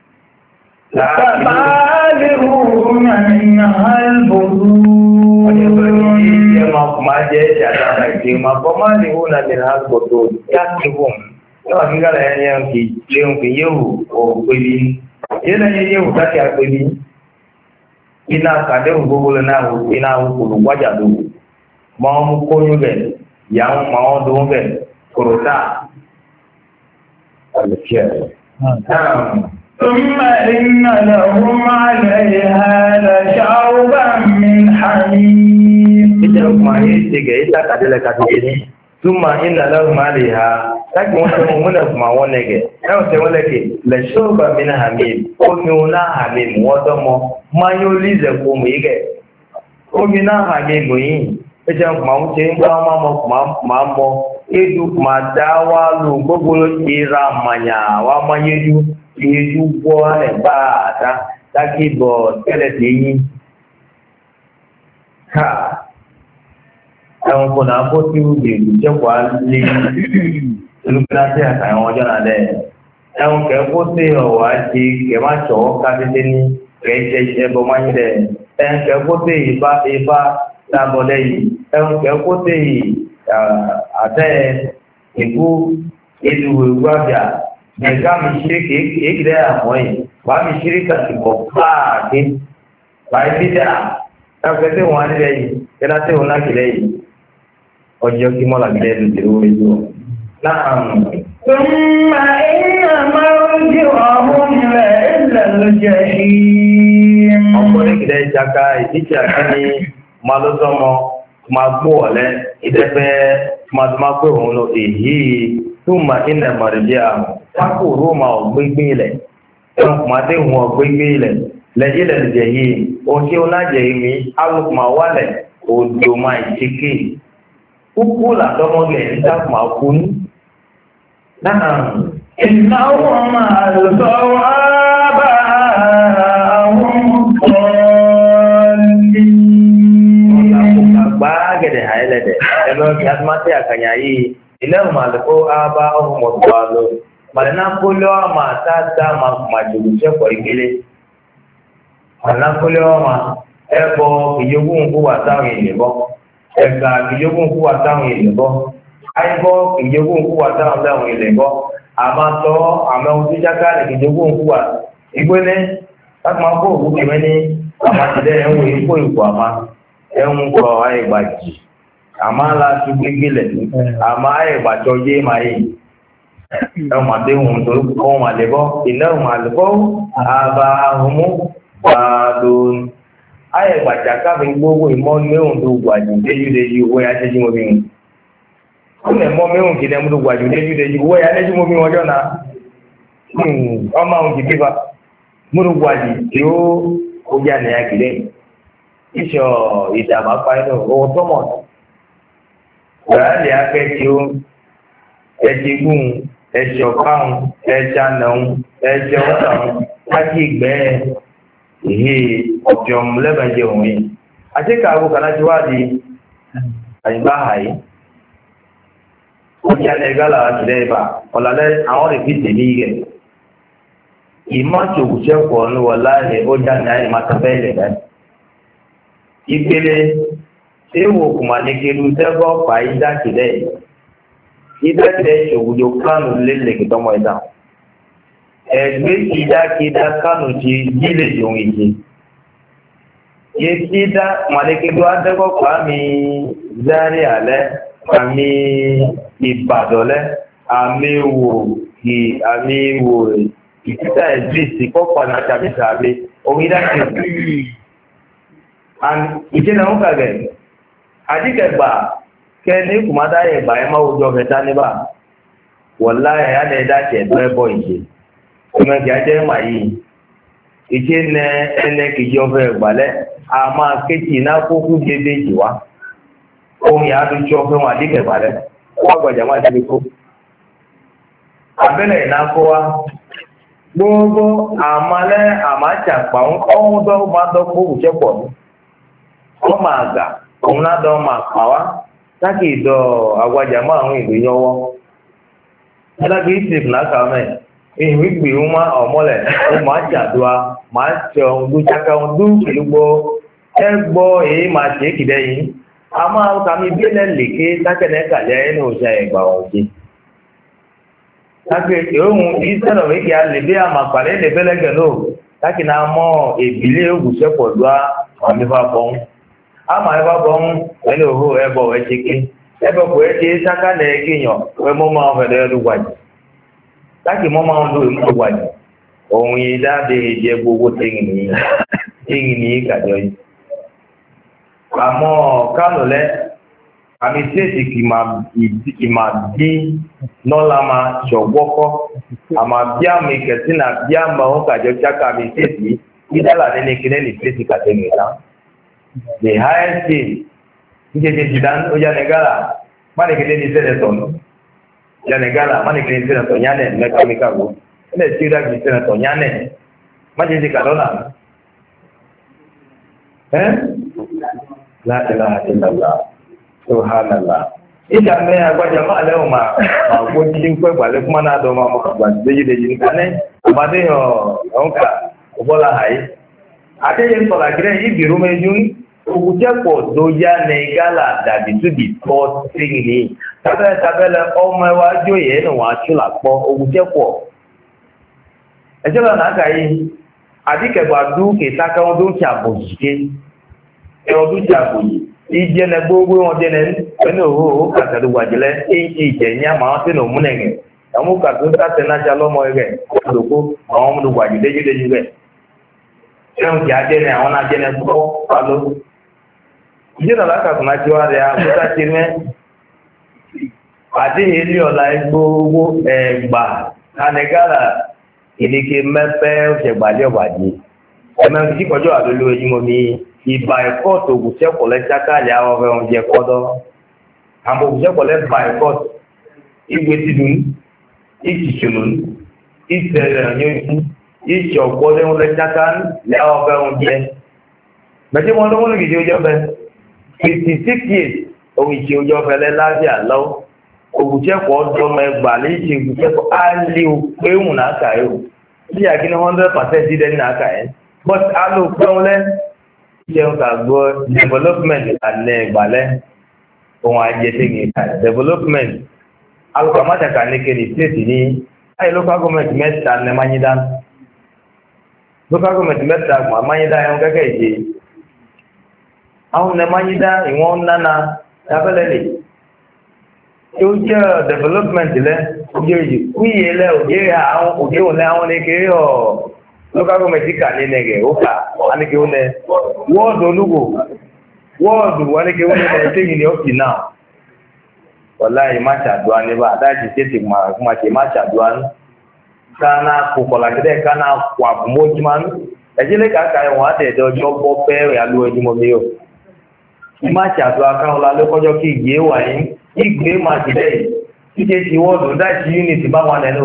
فمالئون منها البطون. Ọjọ́ pẹ̀lú ìṣẹ́ máa jẹ́ ìṣàdára ìṣe máa bọ́ máa lè hó náà lè gbogbo yá kí wọ́n. Yọ́wà kí gára ẹni ẹ̀hùn kì í yéhù òpèlú. Yẹ́nà yéhù láti àpèlú. Ina kàdéhùn gbogbo lọ náà iná òkúrò wájà lówó máa ń kóyún bẹ̀ ìyàwó máa ń dùn bẹ̀ kòrò táà àlùfíà ثم إن لهم عليها لشوبا من حميم. إذا ما يجي إذا كذل كذلني ثم إن لهم عليها لكن وأنا ما ونجى أنا سأقولك لشوبا من حميم أميونا حميم وضمه ما يوليز قوم يجى أميونا حميم وين إذا ما هو شيء ما مو edu ma dawa lu gbogbo ira manya wa mayedu edu bo e ba ta taki bo tele tiyin ha àwọn ko na bo ti u de je wa le lu na se ata àwọn ọjọ́ na le àwọn ke ko se o wa ti ke ma so ka tete ni ke je bo ma yin de ke ko se iba ta bo le yi ke ko se àtẹ ìkú ìlú ìgbàjà nìkan mi ṣe kéèkéé àwọn yìí wà mí ṣe kàtìkọ̀ páàkì báyìí bídà ẹgbẹ́ tí wọ́n á nílẹ̀ yìí kẹ́lá tí wọ́n lákìlẹ̀ yìí ọjọ́ kí mọ́lá gílẹ̀ ló ti lówó ìlú ọ̀ náà. ثم إن مرجعهم لإلى الجحيم. ọkùnrin kìlẹ̀ ìjàkà ìdíje àkíní máa ló sọmọ máa gbó ọ̀lẹ́ ìdẹ́fẹ́ máa pé òun lọ èyí túmọ̀ ilẹ̀ mọ̀rẹ̀lẹ́ àwọn tákòrò máa ọ̀gbégbé ilẹ̀ ẹ̀wọ̀n kùmádé wọn ọ̀gbégbé ilẹ̀ lẹ́yìn ilẹ̀ jẹ̀ yìí ohun tí ó lájẹ̀ ìmí alùpùpù wálẹ̀ odò máa ìṣèké kúkú làdọ́mọ́lẹ̀ níta máa kú ní. ìnáwó máa lọ sọ́wọ́ bá àwọn gẹ̀dẹ̀ àìlẹ̀dẹ̀ ẹ̀lọ́ kí a máa tẹ́ àkànyà yìí ilẹ̀ ìmàlùkó àbá ọmọ mọ̀tò àlọ́ màdínà kólọ́ àmà tààtà màjòlù sẹ́kọ̀ọ́ ìgbélé màdínà kólọ́ àmà ẹ̀bọ ìyógún kú wà táwọn ènìyàn bọ́ ẹ̀gà ìyógún kú wà táwọn ènìyàn bọ́ àìbọ́ ìyógún kú wà táwọn ènìyàn bọ́ àmàtọ́ àmẹ́hun tó jáká ìyógún kú wà ìgbélé láti máa kó òkú kẹmẹ́ ní àmàtìlẹ́ ẹ̀wọ̀n ìkó ìkó àmà ẹ̀hún kọ àìgbàjì àmà aláṣù gbégbélẹ̀ àmà àìgbàjọ yé máa yìí Ọmọdéhùn tó kọ́ wọn àlébọ́, iná wọn àlébọ́, àbá ahùnmú, pàdùn. Ayẹ̀ gbàjà káfí gbogbo ìmọ̀ mẹ́hùn tó gbàjù déjúdéjú owó ya tẹ́jú mọ́ bí wọn. Ó lẹ̀ mọ́ mẹ́hùn kìí dẹ́mú tó gbàjù déjúdéjú owó ya tẹ́jú mọ́ bí wọn jọ náà. Ọmọ àwọn kìí bá múlù gbàjù tí ó kọjá ní akìlẹ̀. Ìṣọ̀ ìdàbà pàdé owó tọ́mọ̀. Gbàrálì akẹ́ tí ó ẹ̀jẹ̀gùn ẹ̀jẹ̀ ọ̀káhùn ẹ̀jẹ̀ ànàhùn ẹ̀jẹ̀ ọ̀sáhùn láti ìgbẹ́ ìhé ọ̀jọ̀ lẹ́bẹ̀ẹ́jẹ̀ òun yìí. Àti káàbù kan láti wádìí àyíbá àyí. Ó jẹ́ ẹgbẹ́lá àtìlẹ́ ibà ọ̀làlẹ́ àwọn rèéfì tèmi rẹ̀. Ìmọ̀tò òṣèpọ̀ ní wọ̀lá ẹ̀ ó já ní àyè máa tẹ́fẹ́ ilẹ̀ rẹ̀. Ìpele ewu kùmàlẹ́kẹ́lu tẹ́gbọ́ fà ìdákìlẹ̀ yìí. Ìdákìlẹ̀ ìṣòwòjò kánù lélẹ̀ kìtọ́mọ̀ ìdá. Ẹgbẹ́ ìdákìdá kánù ti jílẹ̀ ìjòun ìje. Ìkídá kùmàlẹ́kẹ́lu adẹ́gbọ́ fà mí zárí àlẹ́, àmì ìbàdọ̀lẹ́, àmì wò ìtítà ẹ̀díìsì kọ́kọ́ náà tàbí sàbí orí dákìlẹ̀. Ìjẹ́ náà ń kàgẹ̀. Àdíkẹ̀gbà kẹ́ni kùmádá ẹ̀gbà ẹ máa ojú ọ̀fẹ́ta níbà wọ̀lá ẹ̀yà ní ẹ̀dáṣẹ̀ ẹ̀dọ́ ẹ̀bọ̀ ìṣe ọmọdé ajẹ́ mà yìí ìṣe nẹ ẹnẹ kìí ọ̀fẹ́ ẹ̀gbàlẹ́ a máa kéjì iná kókó dédé jì wá ohun yà á tún tí ọ̀fẹ́ wọn àdíkẹ̀gbà rẹ̀ wọ́n gbọ̀jà máa débi kó. Abẹ́lẹ̀ iná kó wa gbogbo àmàlẹ́ àmàṣàpà ọ̀hún tó máa dọ́kó òṣèpọ̀ ọmọ àgà òun náà dán máa pa wá láti ìdọ̀ àgbàjà máa ń ìlú yọwọ́. Ẹlẹ́gbẹ̀ẹ́ ìsìnkú náà kà mẹ́ ìhìn ìgbì ń wá ọ̀mọ́lẹ̀ ó máa ṣàdúrà máa ṣe ọ̀hún ṣáká ọdún ìlúgbọ́ ẹ gbọ́ èyí máa ṣe é kìdẹ́ yìí. A máa ń ka mi bí ẹ̀ lèké sákẹ́lẹ́ kàlẹ́ ẹni òṣà ẹ̀gbà ọ̀jẹ̀. Láti ìhòòhùn ìṣẹ̀lẹ̀ méjì alẹ́ bí àmàpàlẹ́ lè fẹ́lẹ́gẹ̀ náà láti náà mọ́ ìbílẹ̀ ògùṣẹ́pọ̀ lọ́wọ́ àmì fàbọ̀n. Ama ebe bụ ẹni òhù ẹbọ ẹ̀ṣẹ̀kẹ́ ẹbọ kò ẹ̀ṣẹ̀ sáká lẹ́ẹ̀kẹ́yàn wẹ́ mọ́ máa fẹ̀lẹ́ ẹlúgbàjì láti mọ́ máa ń lo ìmúgbàjì ohun yìí dáadé ìjẹ gbogbo tẹ́yìn ní kàjọ yìí. Àmọ́ kánò lẹ́ àmì tẹ́sì kì máa bí nọ́lá máa ṣọ̀gbọ́kọ́ àmà bí àmì kẹsìnà bí àmà òun kàjọ sáká àmì tẹ́sì ìdálà nínú kílẹ̀ ní tẹ́sì kàtẹ́yìn náà. The highest thing, ìjẹjẹ Sudan ó yá Negala, mánìkìlẹ̀ ní sẹ́nẹ̀tọ̀ yá Negala, mánìkìlẹ̀ ní sẹ́nẹ̀tọ̀ yánẹ̀ mẹ́kàmíkàwó, ilẹ̀ tí ó dá kìí sẹ́nẹ̀tọ̀ yánẹ̀, májèjì kàdọ́nà. Láìlá ìlàlá, Subhanallah. Ìjà mẹ́ agbájá máa lẹ́wọ̀n máa gbó jí ń pẹ́ gbàlẹ́ fún máa dọ̀ máa mọ̀ kàgbà déjìdéjì ní kánẹ́, àbádé ọ̀nkà ọ̀bọ́lá àyí. Adéyẹ ń sọ̀rọ̀ àgẹ́rẹ́ yìí bìrú mẹ́jú òkùtẹ́pọ̀ tó yá ní gálà dàbí túbì tọ́ sí ní tábẹ́lẹ̀ ọmọ ẹwàjú yẹn ní wọ́n aṣọ́là pọ̀ òkùtẹ́pọ̀. Ẹjọ́ lọ náà kà yìí àdìkẹ̀gbà dúkè sákàwọn tó ń ṣe àbòjìké ẹ̀rọ tó ṣe àbòjì ìjẹnẹ gbogbo wọn jẹnẹ ẹni òhó kàtàlù wàjẹlẹ ìjẹ ní àmà wọn sínú múnẹ̀gẹ̀ àwọn kàtó sátẹ náà ṣe lọ́mọ ẹgẹ̀ ọ̀dọ̀kọ́ àwọn ọmọdé wàjẹ déjúdéjú bẹ́ẹ̀. Ẹ̀rùn kìí ajẹ́nẹ àwọn náà jẹ́nẹ gbọ́ pàlọ́. Ìjọba lákàtún láti wá rẹ̀ àbúrúdá ti mẹ́. Àdé ilé ọ̀la gbogbo ẹ̀gbà Kanegala ìdíke mẹ́fẹ́ òṣègbàdé ọ̀bàdì. Ẹ̀mẹ́ ti kọjọ́ àdóló ojúmọ́ mi ìbà ẹ̀kọ́ tó ògùṣẹ́pọ̀ lẹ́sàkàlẹ̀ àwọn ọ̀rẹ́ oúnjẹ kọ́dọ́. Àwọn ògùṣẹ́pọ̀ lẹ́bà ẹ̀kọ́ ìgbé ti dùn, ìṣìṣòlù, ìṣẹ̀lẹ̀ ọ̀yọ́ ìṣe ọ̀pọ̀ lẹ́wọ̀n lẹ́sàkà lẹ́wọ̀n ọ̀fẹ́ oúnjẹ. Bẹ̀tí wọn lọ́wọ́ ní ìṣe ojú ọ̀fẹ́ 56 years ohun ìṣe ojú ọ̀fẹ́ lẹ́láàbíà lọ́wọ́. Ògùṣẹ́pọ̀ ọdọ́mọ ẹgbàá lè ṣe ògùṣẹ́pọ̀ á lé o pé òun náà kà é o. Bí àkínní 100% dídẹ́ ní náà kà é. But á lò pé òun lẹ́ jẹun kà gbọ́ development àlẹ́ ìgbàlẹ́ ohun àjẹsẹ́yìn ìka development. Alùpàá mátàkà ní kéde state ní ayé local government mẹ́ta ní Manyida. Local government mẹ́ta gbọ́n Manyida ẹ̀hún kẹ́kẹ́ ìdè. Àwọn ní Manyida ìwọ̀n nánà lábẹ́lẹ̀ lè. tó jẹ́ development lẹ́ ojú èyí kúyè lẹ́ òjé àwọn òjé òun lẹ́ àwọn oníkèrè local government kà ní nẹ̀gẹ̀ ó kà wáníkè ó lẹ́ wọ́ọ̀dù olúgbò wọ́ọ̀dù wáníkè ó lẹ́ tẹ́yìn ní ọ́fì náà wọ́lá yìí má ṣàdúrà níbà dájú tètè máa ṣe má ṣàdúrà ní kánà kòkòlà kẹ́tẹ́ kánà kò àbùmọ́júmọ́ ní ẹ̀jẹ̀lẹ̀ kàkà ẹ̀wọ̀n àtẹ̀dẹ̀ ọjọ́ bọ́ pẹ́ẹ́rẹ́ alú ẹjúmọ́ mi yóò má ṣàdúrà káwọn lálẹ́kọ́jọ́ kí ìgbé wà yín ìgbé máa ti dẹ́ yìí títí ti wọ́ọ̀dù dájú unity bá wọn lẹ́nu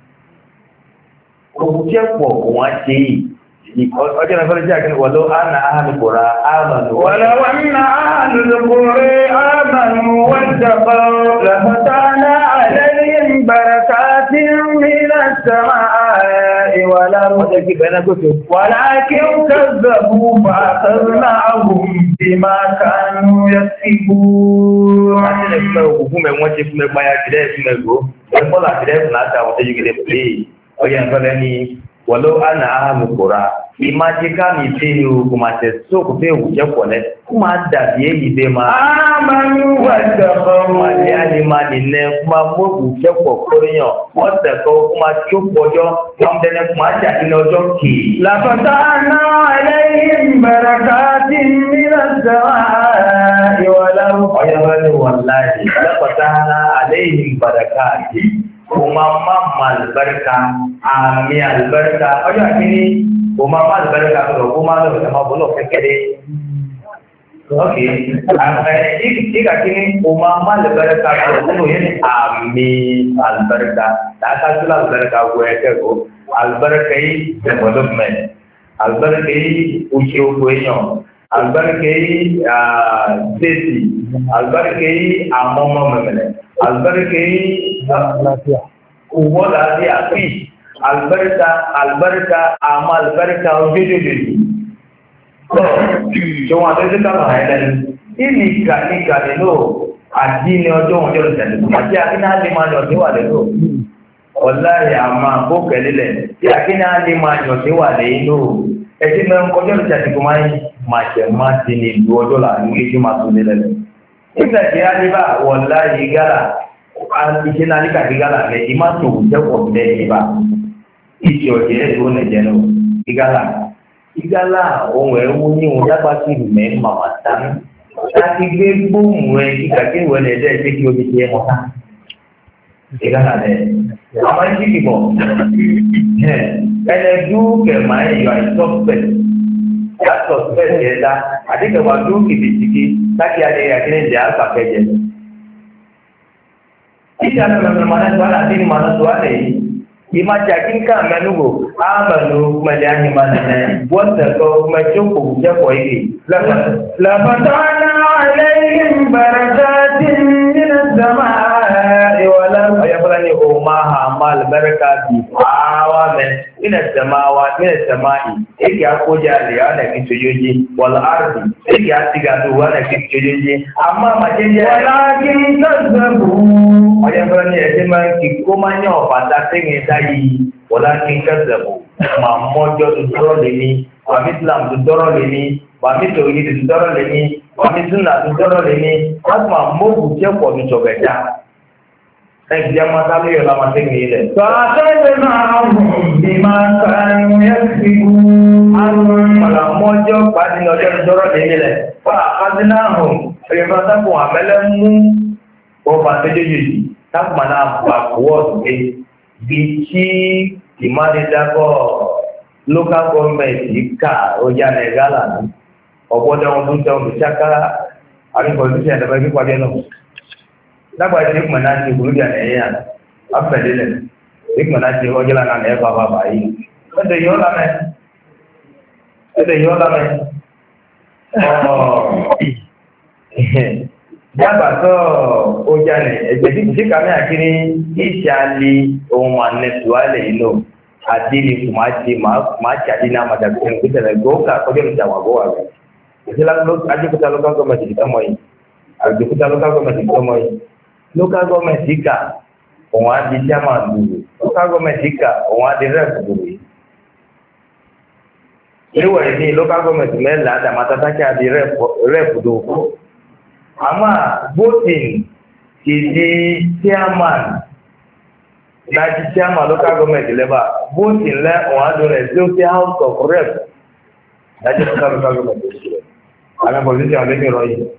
òkú jẹ́ pọ̀ òun á ṣe yìí ọjọ́ náà fẹ́rẹ́ jẹ́ àkínní wọ́lọ́ àná àhàlùkùrà àmàlù. wọ́lọ́ wọn ná àhàlùkùrà àmàlù wọ́n dàgbà lọ́fọ̀tánà àlẹ́yìn bàrẹ̀kà tí ń rí lẹ́sàmà ìwàlá ولكن كذبوا فأخذناهم بما كانوا يكسبون. Walau ana ahlu qura imajika mi tini kuma te so ku te wuje kole kuma da biye ide ma amanu wa taqaw ali ma dinne kuma mo wuje ko koriyo wa taqaw kuma chopojo kamdene kuma ja ina ojo ki la fatana alayhim barakatin minas samaa'i wal ardi wallahi la fatana alayhim barakatin kuma mamma albarka ami albarka ọjọ́ àkíní kuma mamma albarka tó kuma lọ sí ọmọ bọ́lọ̀ kékeré ok ìgbà kíní kuma mamma albarka tó kuma yẹn ami albarka lákàtúlọ̀ albarka wọ ẹ̀kẹ́kọ̀ọ́ albarka yìí development albarka yìí oṣù oko èèyàn albarka yìí safety albarka yìí àmọ́mọ́ mẹ́mẹ́lẹ́ albarka yìí owó láti àfi albarka àmọ́ albarka ojojojoji tó wọn àti kálọ̀ àìlẹ́nu ìní ìkà nínú àdínní ọjọ́ ọjọ́ ìṣẹ̀lẹ̀ àti akíní àlèmọ́ àjọ tí wà lẹ́nu ọ̀láyà àmà bókẹ̀ lílẹ̀ tí akíní àlèmọ́ àjọ tí wà lẹ́nu ẹtí mẹ́rin kọjọ́ ìṣẹ̀lẹ̀ tó máa ṣẹ̀ máa ti ní ìlú ọjọ́ làánú ilé máa tó lé lẹ́nu nígbà tí a ní bá wọ̀láyà gára iṣẹ́ náà nígbà tí gára rẹ̀ ìmá tó jẹ́pọ̀ lẹ́yìn bá iṣẹ́ ọ̀jẹ́ tó nẹ̀jẹ̀ náà ìgálà ohun ẹ̀wú ní ohun dágbà sí ìmẹ̀ màmá dání láti gbé gbóhùn rẹ̀ kíkà kí ìwẹ̀ lẹ̀ dẹ́ ṣé kí o ti ṣe ẹmọ ká ìgálà rẹ̀ àwọn ẹ̀ṣin kìbọ̀ ẹnẹ́dú kẹ̀mà ẹ̀yọ àìsọ́pẹ̀ yàtọ̀ spẹ́ẹ̀sì ẹ̀dá àdékẹ̀wà dúkìdì jìkì láti adé àkínẹ́jẹ̀ àgbàkẹ́jẹ̀ Ita na mana tuan hati mana tuan ni, ima jakin ka menugo, amanu meliani mana ni, buat terko mencukup jauh ini. Lafatana alaihim barakatin min as-samaa'i wal ardi. Ayat ni Maha amal barakati awamen min as-samaa'i. Iki aku jadi anak kicujuji wal ardi. Iki asiga tu anak kicujuji. Amma macam dia. Walakin kazzabu. Ayat ni esema kikomanya pada tengi tadi. Walakin kazzabu. Mamojo tu doro leni, Islam tu doro leni. Wàmí tòyí ti dọ́rọ̀ lé ní, wàmí súnà ti dọ́rọ̀ lé ní, wọ́n máa mọ́bù jẹ́ pọ̀ ní ṣọ̀gbẹ̀dá. Ẹgbẹ́ jẹ́ máa sáré yọ̀ láwọn tẹ́gbẹ̀ ilẹ̀. Sọ́tẹ́lẹ̀ máa mú bí máa kàánú ẹ̀sì wú. Àwọn ìmọ̀lá mọ́jọ́ pàdé ní ọjọ́ ìdọ́rọ̀ lé nílẹ̀. Fà àkásí náà hùn, ẹ̀yẹ̀fà sápò àmẹ́lẹ́ mú ọba tẹ́jọ́ yìí. Sápò máa náà bà kúwọ́ ọ̀dùnkẹ́. Bí tí ìmádẹ́dákọ̀ local government yìí kà ó yá Nàìjíríà ní. Ọ̀pọ̀lọpọ̀ ohun tó ń tẹ́ ohun tó ṣáká àríkọ̀ọ́lù sí ẹ̀dẹ̀bẹ̀ ní pàdé náà. Lágbàá ṣe ìpínlẹ̀ náà ti ìgbòlódì ànẹ́yìn àná, afẹ́lẹ́lẹ̀, ìpínlẹ̀ náà ti ọjọ́ lánàá ní ẹ̀fà bàbá yìí. Ẹ̀dẹ̀ yọ́ lámẹ́. Jábàtọ̀ ó jalè, ẹ̀jẹ̀ tí kò sí kàmí àkíní ìṣàlẹ̀ ohun ànẹ́tùwálẹ̀ yìí náà. Adini kumaci adini ama dakweng kita legoka kau dia menjawab gua. Isilah lu aja kita lokal kau masih kita moi. Aja kita lokal kau masih kita moi. Lokal kau masih kita. Orang di zaman dulu. Lokal kau masih kita. Orang di rep dulu. Ini lokal kau masih melah ada mata tak di rep dulu. Ama voting kìdí chairman láti chairman local government lẹ́bà bóòtì ńlẹ́ ọ̀hún adúlẹ̀ tí ó ti house of rep láti local government ṣẹlẹ̀ àwọn politician àwọn lẹ́yìn rọ yìí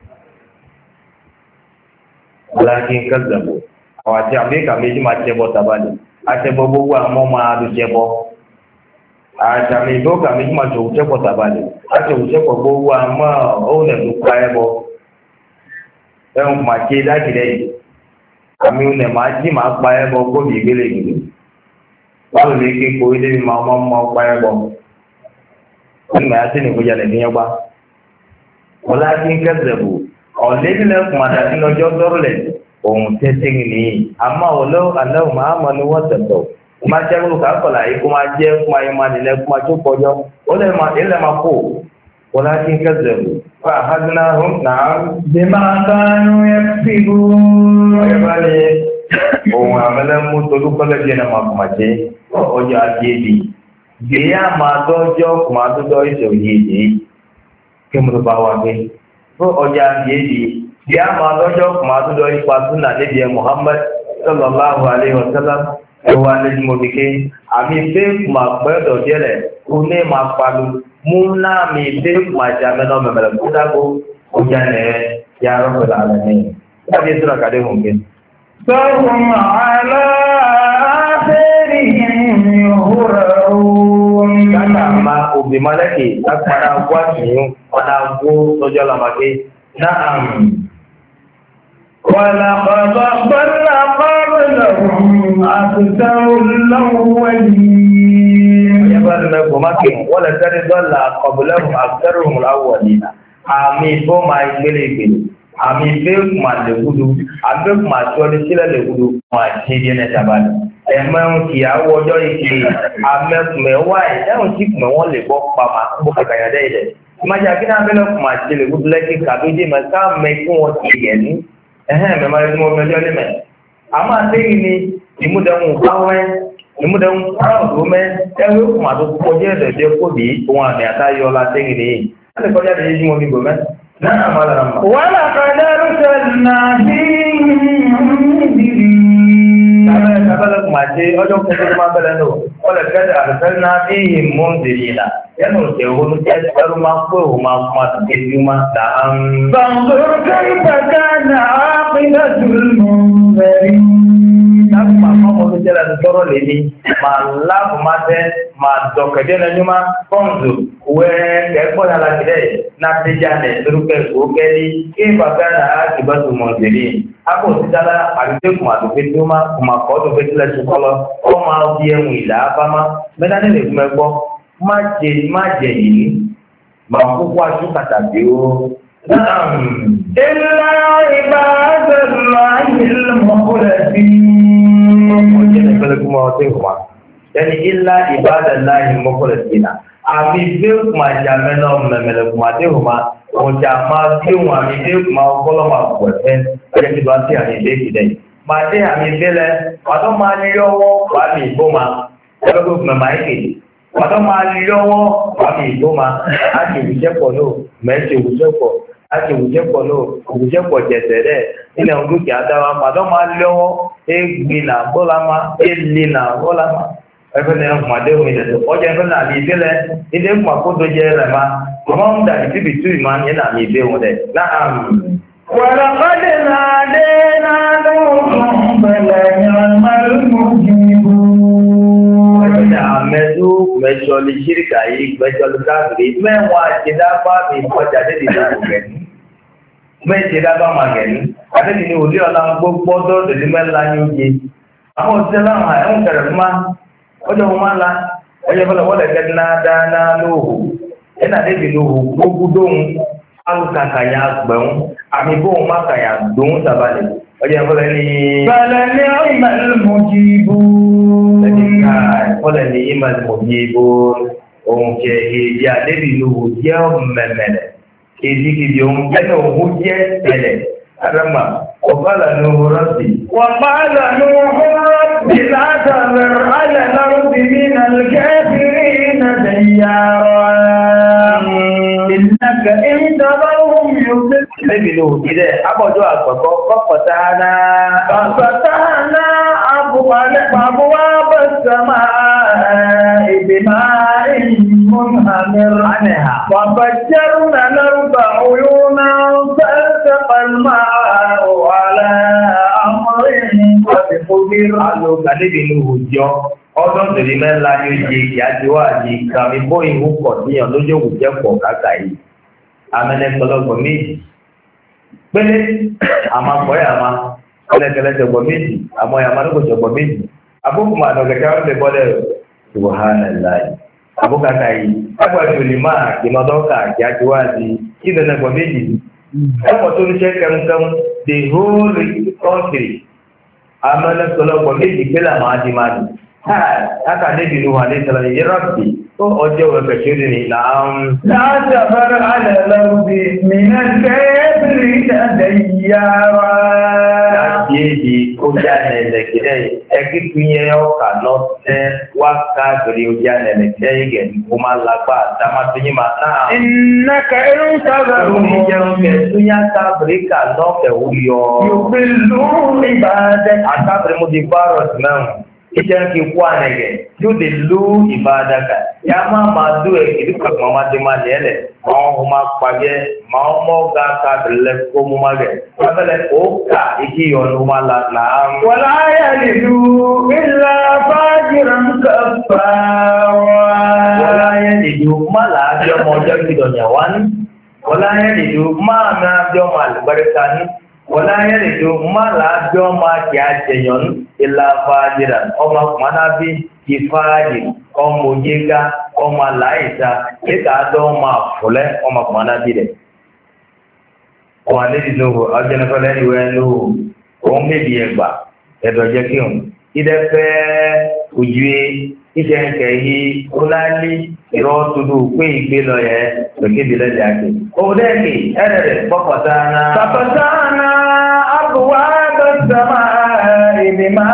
aláàkí ń kẹ́sìdàbò àwọn àti àmẹ́ríkà méjì máa jẹ́bọ tabalẹ̀ àtẹ̀bọ gbogbo àmọ́ máa ló jẹ́bọ àtàmì ìbọ́gà méjì máa jòwó jẹ́pọ̀ tabalẹ̀ àtẹ̀wò jẹ́pọ̀ gbogbo àmọ́ òun ẹ̀ ló pa ẹbọ ẹ̀hún máa ṣe dákìlẹ̀ yìí àmì òun ẹ̀ máa jí máa pa ẹbọ gbòmì ìgbélé ìgbélé báwo lè ké kó ilé mi máa mọ́ pa ẹbọ wọ́n máa ṣe nìkójà lẹ́ni yẹn gbá ọlájí ń kẹ́sìdàbò ọ̀lẹ́dínlẹ̀ kùmàdà nínú ọjọ́ dọ́rọ̀lẹ̀ òun tẹ́tẹ́ ní àmọ́ ọ̀lọ́ àlọ́ máa mọ̀ ní wọ́n tẹ̀tọ̀ kuma jẹ́ kó kàkọ́lá yìí kuma jẹ́ kuma yìí ma nílẹ̀ kuma tó kọjọ́ ó lè ma kó wọ́n á ti ń kẹ́sẹ̀ rò fún àhádúná hùn náà. bí máa bá ń yẹ fìbú. ọ̀yẹ́ bá ní ohun àmẹ́lẹ́ mú tolúkọ́lẹ́ bí ẹnà máa kùmà jẹ́ ọjọ́ adìẹ bì gbéyà máa dọ́jọ́ kùmà tó dọ́ ìṣòwò yìí kí mo tó bá wà pé fún ọjọ́ adìẹ bì gbéyà máa dọ́jọ́ kùmà tó dọ́ ipa súnà níbi ẹ̀ Muhammad sallallahu alayhi wa sallam ẹwà lẹ́yìn mo nìké àmì bẹ́ẹ̀ máa gbẹ́dọ̀ jẹ́lẹ̀ kó ní máa palu mú náà mi bẹ́ẹ̀ máa jà mẹ́nà mẹ́mẹ́lẹ̀ kó dágó ọjà nẹ̀ yà rọ́pẹ̀lẹ̀ alẹ́ ní ìpàdé ìṣúra kàdé hùn gẹ́. sọ́hùn àlá fẹ́rì ìhòrò òun. kàkà máa òbí malẹ́kì lápára wá nìyún ọ̀nà àgbo lọ́jọ́ làmàké náà. ولقد ضل قبلهم أكثر الأولين يبقى لكم مكين ولقد ضل قبلهم أكثرهم الأولين àmì ìbọn máa gbélé ìgbèlè àmì ìbẹ́ máa lègudu àbẹ́ máa tí ọdún sílẹ̀ lègudu máa ṣe díẹ̀ ní ìjàmbáyé ẹ̀mẹ́rin kì í àwọ̀ ọjọ́ ìkè àmẹ́kùnmẹ́wà ẹ̀hún tí kùnmẹ́ wọn lè bọ́ pamọ́ bó kàkàyà dẹ́ ilẹ̀ ìmájà kí náà bẹ́lẹ̀ máa ṣe lègudu lẹ́kì kàdójì mẹ́ta mẹ́kún wọn ti yẹ̀ ní mẹ́ma ẹni mo mẹ́jọ ní mẹ́ àmọ́ àtẹ́yìn ni ìmúdẹ̀hùn báwẹ́ ìmúdẹ̀hùn pàrọ̀dù mẹ́ ẹ̀rọ ìkùn àtòkù kọjá ẹ̀dẹ̀dẹ̀ kóbi ohun àmì àtayọ látẹ́yìn ni yìí láti kọjá ẹ̀dẹ̀ yìí mo fi gbòmẹ́ náà má lára mọ́. wọ́n lọ kọjá rúṣọ̀lá sí ìdílé. Kábẹ́lẹ̀ kùn àti ọjọ́ kúkú tó máa bẹ̀rẹ̀ lò wọ́n lè fẹ́ẹ́ àrùsẹ́ náà bí ìmú ìdílé náà yẹnu ìṣe òun jẹ́ ẹrú máa pé òun máa fún àtúnṣe tí ó máa dà á ń. bàǹgòrò kẹ́rìbà gánà ápínlẹ̀ tùlùmù bẹ̀rẹ̀. láti máa fọ́ ọmọ tó jẹ́ láti tọ́rọ̀ lé ní máa láàbù máa tẹ́ máa dọ̀kẹ̀dẹ́ lẹ́nu máa fọ́ǹdù wẹ́ẹ́ kẹ́kọ̀ọ́ yàrá kìlẹ̀ náà ti jáde lórúkẹ́ òkèlì kí bàbá náà á ti bá tó mọ̀ ìdílé. akọ̀ òsítàlá àdúgbò kùmà tó fi tó máa kùmà kọ́ tó fi tilẹ̀ tó kọ́ lọ kọ́ máa fi ẹ̀hùn ìlà abámá mẹ́ta nílẹ̀ fún ẹgbọ́ má jẹ yìí máa kókó aṣọ pàtàkì ó. ilá ìbádọ́lá ìlmọ̀kúrẹ̀ sí. ọjọ́ ìpínlẹ̀ kúmọ̀ ọtí ìwà ẹni ilá ìbádọ́lá ìlmọ̀kúrẹ̀ sí náà àmì bẹ́ẹ̀ kùmà jà mẹ́nà mẹ́mẹ́lẹ̀ kùmà dé ìwà ọjà máa dé wọn àmì bẹ́ẹ̀ kùmà ọkọ́lọ́ máa pọ̀ ẹ̀ ọjọ́ tí wọ́n ti àmì bẹ́ẹ̀ kìdẹ̀ máa dé àmì bẹ́ẹ̀ lẹ pàtó máa yọwọ́ pàmì ìbò máa ẹgbẹ́ kùmà máa ń kéde pàtó máa lọ́wọ́ pàmì ìbò máa á ti òwúṣẹ́pọ̀ náà mẹ́ẹ̀ẹ́sì òwúṣẹ́pọ̀ á ti òwúṣẹ́pọ̀ náà òwúṣẹ́pọ̀ jẹ̀sẹ̀ rẹ̀ nílẹ̀ olókè àdáwà pàtó máa lọ́wọ́ égbé nà bọ́lámá élé nà bọ́lámá ẹgbẹ́ ní ẹkùn àdéhùn ìdẹ̀tọ̀ ọjọ́ ẹgbẹ́ náà àmì ìbílẹ̀ ilé ẹkùn àkóso jẹ́ rẹ̀ máa mọ́ ń dà ìtìbì tú ìmọ̀ yẹn nà àmì ìbéhùn rẹ̀ náà. ولقد نادينا نوح فلنعم المجيبون. àmẹ́dú mẹ́jọlì ṣíríkà yìí mẹ́jọlì káàkiri mẹ́wàá àjẹdábà mi kọjá dédé lóko gẹ̀ẹ́ni mẹ́jẹdábà máa gẹ̀ẹ́ni àtẹ́tì ní òlé ọ̀la gbogbo dọ́ọ̀dẹ̀ mẹ́la ní oye àwọn òṣìṣẹ́ láwọn ẹ̀hún kẹrẹ̀ fún máa ọjọ́ wọn máa la ọjọ́ fọlọ́ wọ́n lẹ̀ kẹ́ dáadáa lóhùn ẹ̀nà débi lóhùn gbogbo dóhùn alùkàkàyà gbẹ̀hún àmì bóhùn má kàyà dóhùn tàbálẹ̀ ọjọ́ fọlọ́ ní. bàlẹ̀ ní ọ̀ìmọ̀ ìmọ̀jìbù. Wọ́n ní ìmọ̀ ìbò ohun jẹ́ èdè àdébìlú jẹ́ mẹ́mẹ́lẹ̀. Èdìkìdì ohun jẹ́ òun jẹ́ tẹ̀lẹ̀. Adama, ọ̀bálà ní ohun rọ́bì. Wàbálà ní ohun rọ́bì látàrẹ̀ alẹ́ lọ́rọ̀bì nínú alkẹ́fìrí iná dẹ̀yàrọ̀. Ìnáka ìjọba ohun yóò fẹ́. Níbi ló ìdẹ abọ́jọ́ àgbọ̀kọ́ kọ́kọ̀tàánà. Kọ́kọ̀tàánà àbúwá bẹ́sẹ̀mà ìbìmá ìmúhàmìrì. Anẹ̀hà. Wàbàjẹ́rùnà lọ́rùbà òyúnà fẹ́sẹ̀pẹ̀lmà wàlá àmọ́rin pàtìfòbírù. Alòkàdébì ní òjò ọdún tòlí mẹ́la ní oye ìyájúwà ní kàmí bóyìn púpọ̀ níyàn lójó òjẹ́ pọ̀ kàkà yìí. Amẹ́lẹ́kọ̀lọ́gbọ̀ méjì. Pélé àmàpọ̀yà àmà ọlẹ́kẹlẹ́sẹ̀gbọ̀ méjì àmọ́ ìyàmà lókòṣọ̀gbọ̀ méjì. Abúkùnmà àdọ̀gẹ̀kẹ́ wọn lè bọ́lẹ̀ Subhanallah. Abúkàkà yìí, agbàjòlì máa ìmọ̀dọ́kà ìyájúwà ní ìdẹ̀nẹ̀gbọ̀ méjì. Ẹ̀pọ̀ tó ní ṣẹ́ kẹmkẹm the whole country. Amẹ́lẹ́kọ̀lọ́gbọ̀ méjì pélé àmà àdìmáàdì. Haka Nabi Nuhu alayhi salam ya rabbi to ojo wa kashiri ni na'am la tabar ala al-ardi min al-kafiri dayyara yeji o jane le kide e ki tunye o ka no te wa ka gori o jane le kide ge o ma lagba ta ma tunyi ma na innaka in tabaru ni je o ke tunya ta brika no ke uyo yubillu ibadak akabre mo di baro nan iṣẹ́ kí kú ànẹ̀gẹ̀ tí ó lè lú ìbádàkà yá máa dú ẹ̀ kìí pàpọ̀ máa ti máa lẹ́lẹ̀ máa ń máa pàgẹ́ máa ń mọ́ ga káàkiri kó mú máa gẹ̀ lábẹ́lẹ̀ ó kà ikí ọ̀nà máa láàá. wọ́n láyé nìlú ilẹ̀ fàájìrì ń kẹfà wá. wọ́n láyé nìlú má làábí ọmọ ọjọ́ ìdọ̀nyà wá ní. wọ́n láyé nìlú máa máa bí ọmọ àlùbáríkà ní. wọ́n láyé nìlú má làábí ọmọ àti àjẹyàn ìlà fàájìrà ọmọ kùmánàbí ìfàájì ọmọ òjégá ọmọ aláìsá kíkà àdó ọmọ àfọlẹ́ ọmọ kùmánàbí rẹ̀. ọmọ àlejò lóhùn ọjọ́nifọ́lẹ́ ìwé lóhùn òun méjì ẹgbà ẹ̀dọ̀jẹ́ kí òun ìdẹ́fẹ́ òjúwe iṣẹ́ nkẹ̀yí ọláńlí ìrọ́ tuntun pé ìgbé lọ yẹ lókèbí lẹ́jà kí. òun dẹ́kì ẹ̀rẹ̀ pọ̀pọ̀tà náà. pọ̀pọ̀tà náà àbúwá bẹ́sẹ̀mà ìbìmá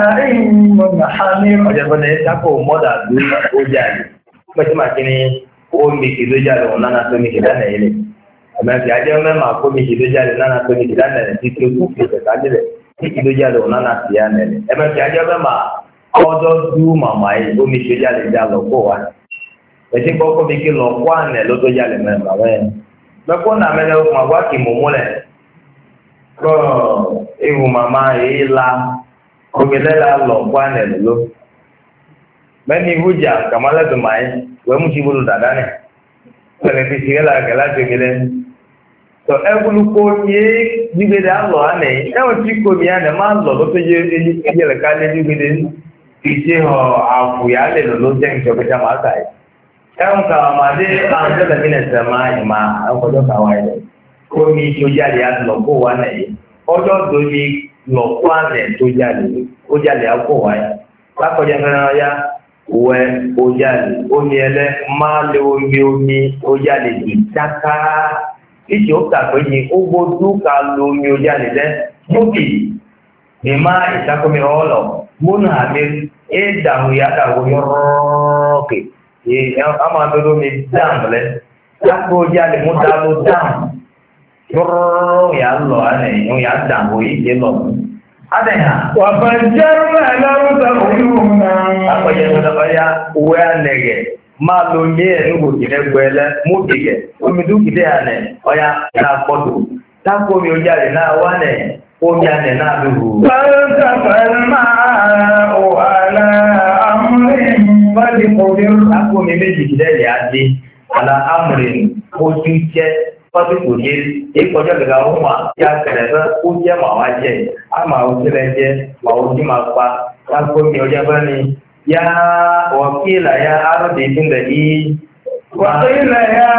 ìmúhàmìrì. ọjọ́ ìfọ́nà ẹ̀ sákò mọ́dà lórí ọjà yìí. pẹ̀sí màá kí ni ó mìkì lójà lọ nánà tó mìkì dáná yìí lẹ̀. àmẹ́fì ajẹ́ mẹ́mà kó mìkì lójà lọ nánà tó mìkì dáná yìí ti tó kú kẹsẹ̀ kájẹ́lẹ̀ mìkì lójà lọ nánà tì yá nẹ̀lẹ̀. ẹ̀mẹ́fì ajẹ́ mẹ́mà ọdọ dú màmá yìí ó mìkì lójà lè já lọ kó wa. ẹ̀sìn kọ́kọ́ mìkì lọ kó ànẹ̀ ló tó jalè mẹ́mà wẹ́n. mẹ́kọ́ nà mẹ́lẹ́ ọkùnrin àgbà kì mọ̀ múlẹ̀. kọ́ ewu màmá yìí la ogelela lọ kó ànẹ̀ lọ. mẹ́ni ìwújà kàmálẹ̀ tó máa yẹ wẹ́n mú sí ibodò dàda nẹ̀. pẹ̀lẹ́ fi ṣe la kẹlá tó gẹlẹ́. tọ ẹkulu kó yé gbígbéde alọ ànẹ̀ yìí ẹ̀wọ̀n tí kò ní ànẹ̀ máa lọ lọ́tọ́ yé ẹ̀yẹlẹ̀ ká lé gbígbéde fi ṣe hàn àfùyà lè lọ ló jẹ́ ìṣọ̀kẹ́sà máa kà yìí. ẹ̀wọ̀n kà máa dé àwọn tẹ́lẹ̀ mi nẹ̀ sẹ́ máa yìí máa ẹ̀kọ́jọ́ kà wáyé lẹ̀. kó mi tó jáde á lọ kó wá nẹ̀ yìí ọjọ́ tó ní lọ kó ànẹ̀ tó jáde ó jáde á kó wáyé. lákọjá fẹ́ràn ya wẹ ojàlè omi ẹlẹ máa lé omi ojàlè ìdáká ìṣe ó kà pé ní ó gbódú ká lo omi ojàlè lẹ tóbi ìmá ìṣàkómi ọlọ múnú àmì ìdààmú yàtàwó yọrọọkè àmà dodo mi dáàmù lẹ dáàmú ojàlè mú dáàmú dáàmù yọrọọ yà lọ ànẹ yà dààmú yìí ṣe lọ. Adanya. Wàbàjẹ́rùnà lọ́rùbà òyúnà. Akọ̀jẹ́ sọ́dọ̀báyá owó ànẹ̀gẹ̀ máa lo ní ẹ̀nùgbò ìrẹ́gbẹ̀ẹ́lẹ́ mú dìgẹ̀. Omi dúkìdé ànẹ̀ ọya náà pọ̀tò. Tákò omi ojú àlè náà wà nẹ̀ omi ànẹ̀ náà lóhù. Fẹ́rẹ́sàfẹ́ máa wà láàmúrin bọ́dì kòrí. Tákò omi méjì kìdẹ́lẹ̀ adé àlà ámùrin ojú jẹ́ pọ́sí kò ní ìkọjọ́ gẹ̀gà ọ̀hún mà yá kẹ̀lẹ̀ fẹ́ ó jẹ́ màá wá jẹ́ àmà òṣèlè jẹ́ màá ojú máa pa tákò mi ọjọ́ bá ní yá wàkílà yá arọ́dẹ̀ ìpínlẹ̀ yìí. wàkílà yá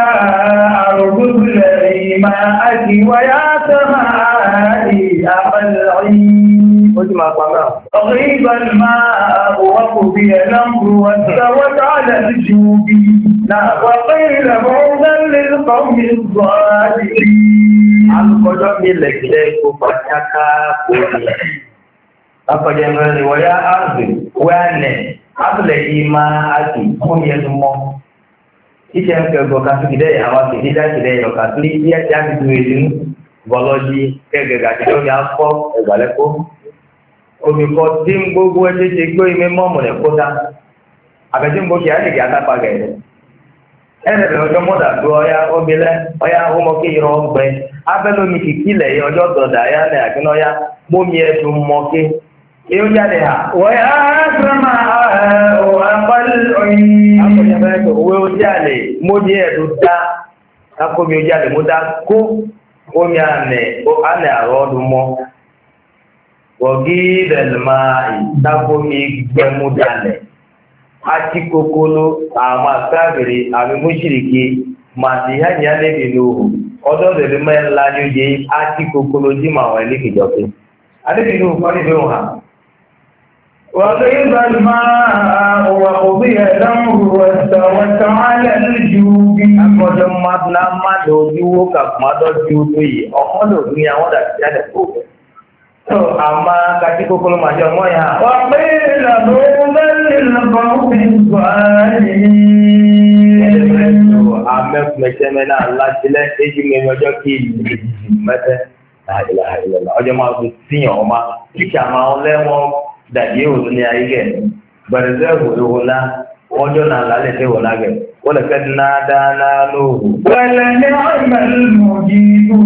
àrògúnlẹ̀ ìmà àti wáyá sọ́mà àbẹ̀lẹ̀ ó ti máa pa náà. قريبا ما وقضي الأمر واستوت على الجود وقيل بعدا للقوم الظالمين. Alùpùpù mi lẹ̀kìlẹ̀ kó pàtàkà kò ní. Akọ̀jẹ̀ mẹ́rin wọ̀nyá áàbì wẹ́ẹ̀nẹ̀ ábìlẹ̀ yìí máa àti fún yẹn mọ́. Iṣẹ́ ń kẹ́kọ̀ọ́ kásìkìdẹ́ àwọn kìdíjà kìdẹ́ ọ̀kà tó ní bí ẹ̀jẹ̀ àti ìwé ìlú. bọ́lọ́jì kẹ́gẹ́ gàdí lórí afọ́ ẹ̀gbálẹ́kọ́ omi kọ́ tí ń gbogbo ẹ̀ ṣe gbé ime mọ́mù rẹ̀ kó dá àbẹ̀tí ń gbókè àdìgì àtàpà gẹ̀ẹ́rẹ́ ẹ̀rẹ̀ ọjọ́ mọ́dà tó ọya omilẹ̀ ọya ọmọké yọrọ ọgbẹ abẹ́lómi kìkì lẹ̀ yẹ ọjọ́ dọ̀dà ya lẹ̀ àkínná ya mómi ẹ̀dùn mọ́ké yóò jáde ha. wọ́yá sọ́mà ọ̀pọ̀lọpọ̀ akọ̀yẹ̀fẹ́ owó ojáde mómi ẹ̀dùn dá akómi ojáde mú dá kó omi ànẹ̀ àrọ́ ọdún mọ́ wọ́gí bẹ̀lùmá ìdákómi gbẹmú dalẹ̀ àti kokolo àwọn àkábìrì àmì mùsùlùkì màtí hànyà níbi lóhùn ọdọ́ bẹ̀rẹ̀ mẹ́la ní oye àti kokolo jí mà wọ́n ẹlẹ́kì jọ́pẹ́ àdébì lóhùn kọ́ níbi òhà. وغيب الماء وقضي الأمر واستوت على الجود. akọ́jọ́ máa dojú kàkùmádọ́ ju tó yìí ọmọ lòdù ní àwọn dàbí jáde kó àmà kàtí kokolo màjọ mọ́ ya. وقيل بعدا للقوم الظالمين. amẹ́kùnmẹ́sẹ́mẹ́ náà látílẹ̀ éjì mẹ́rin ọjọ́ kí ìlú mẹ́tẹ́ ọjọ́ máa fi síyàn ọmọ kíkà máa ń lẹ́wọ̀n dàbí òun ní ayé gẹ̀ bẹ̀rẹ̀ ìwò náà ọjọ́ náà lálẹ́ tẹ́ wọ̀ lágẹ̀ wọ́n lè fẹ́ náà dáná lóhùn. wẹ́lẹ̀ ní ọ̀mẹ́ lùmọ̀jì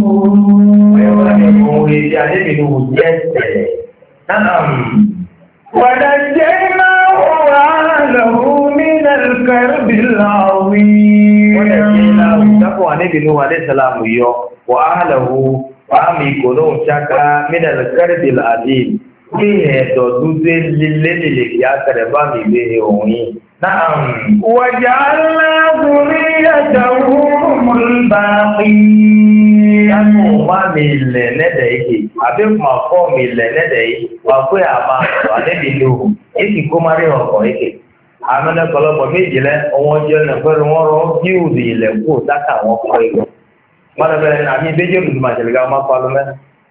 ونجيناه وأهله من الكرب العظيم. ونجيناه تقوى نبي نوح عليه السلام وأهله فأمي كنون شكا من الكرب العظيم. فيه دوزوز للي يأكل بامي به هوني. نعم. وجعلنا ذريته هم الباقين. Má mi lẹ̀ lẹ́dẹ̀ yìí, àbí máa fọ́ mi lẹ̀ lẹ́dẹ̀ yìí, wà pé àmà wà níbi lóhùn, èkì kó má rí ọkọ̀ èkè. Àmì ọ̀pọ̀lọpọ̀ méjì lẹ́, ọwọ́n jẹ́ ọ̀nà pẹ̀lú wọn rọ bí òdì ilẹ̀ kú dákà wọn kọ́ ìlú. Mọ́tàbẹ̀rẹ̀ àmì ìbéjì òdì máa ṣẹlẹ̀ ká máa pa lọ́mẹ́.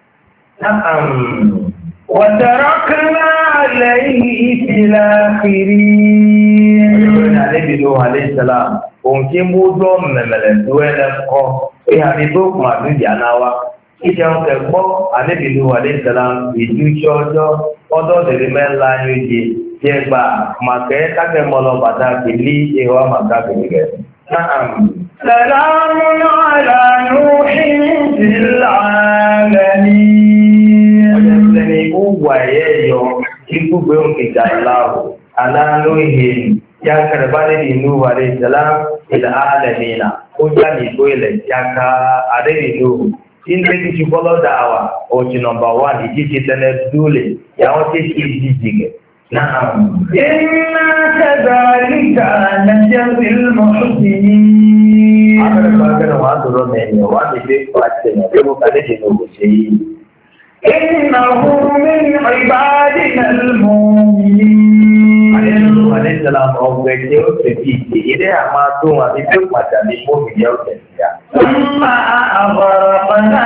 وتركنا عليه في الآخرين. Ànábì Nuhu alayhi salam, òun tí mú dọ́ mẹ̀mẹ̀lẹ̀ tó ẹlẹ́kọ́, ìhàmì tó kùn àdúgbò ànáwá. Ìjẹun kẹ̀kọ́ Ànábì Nuhu alayhi salam ìjú ṣọ́jọ́ ọdọ́ tẹ̀lé mẹ́la ní oje tí ẹ gbà màkẹ́ kákẹ́ mọ́lọ bàtà kìlí ìwà màkà kìlígẹ̀. سلام على نوح في العالمين. Ọjọ́ ìsẹ́ni ó wà ẹ̀yẹ́ yọ ikú gbé òkèjà ìlàwó aláàlóhìn ya karba Ànábì Nuhu alayhi salam ila alamina ó jáde ìgbó ilẹ̀ jáká Ànábì Nuhu. Inda kici follow da'awa oji number 1 ìjíjí tẹ́lẹ̀ dúlé yàwó tí kí ìjíjí gẹ̀. Na'am. Inna kadhalika najzil muhsinin. Abẹ́rẹ́ pàgẹ́rẹ́ wà dúró mẹ́rin wà ní ilé pàṣẹ yẹn tó kọ́ kálẹ̀ jẹ́ lóko ṣe yìí. Innahu min ibadina al-mu'minin. Alayhi salam ọgbẹ́ tí ó ṣe bí ìdè ilé àmà tó wọn àti tó pàtàkì mọ́mí yẹ́ ọ̀tẹ̀ sí ya. ثم أغرقنا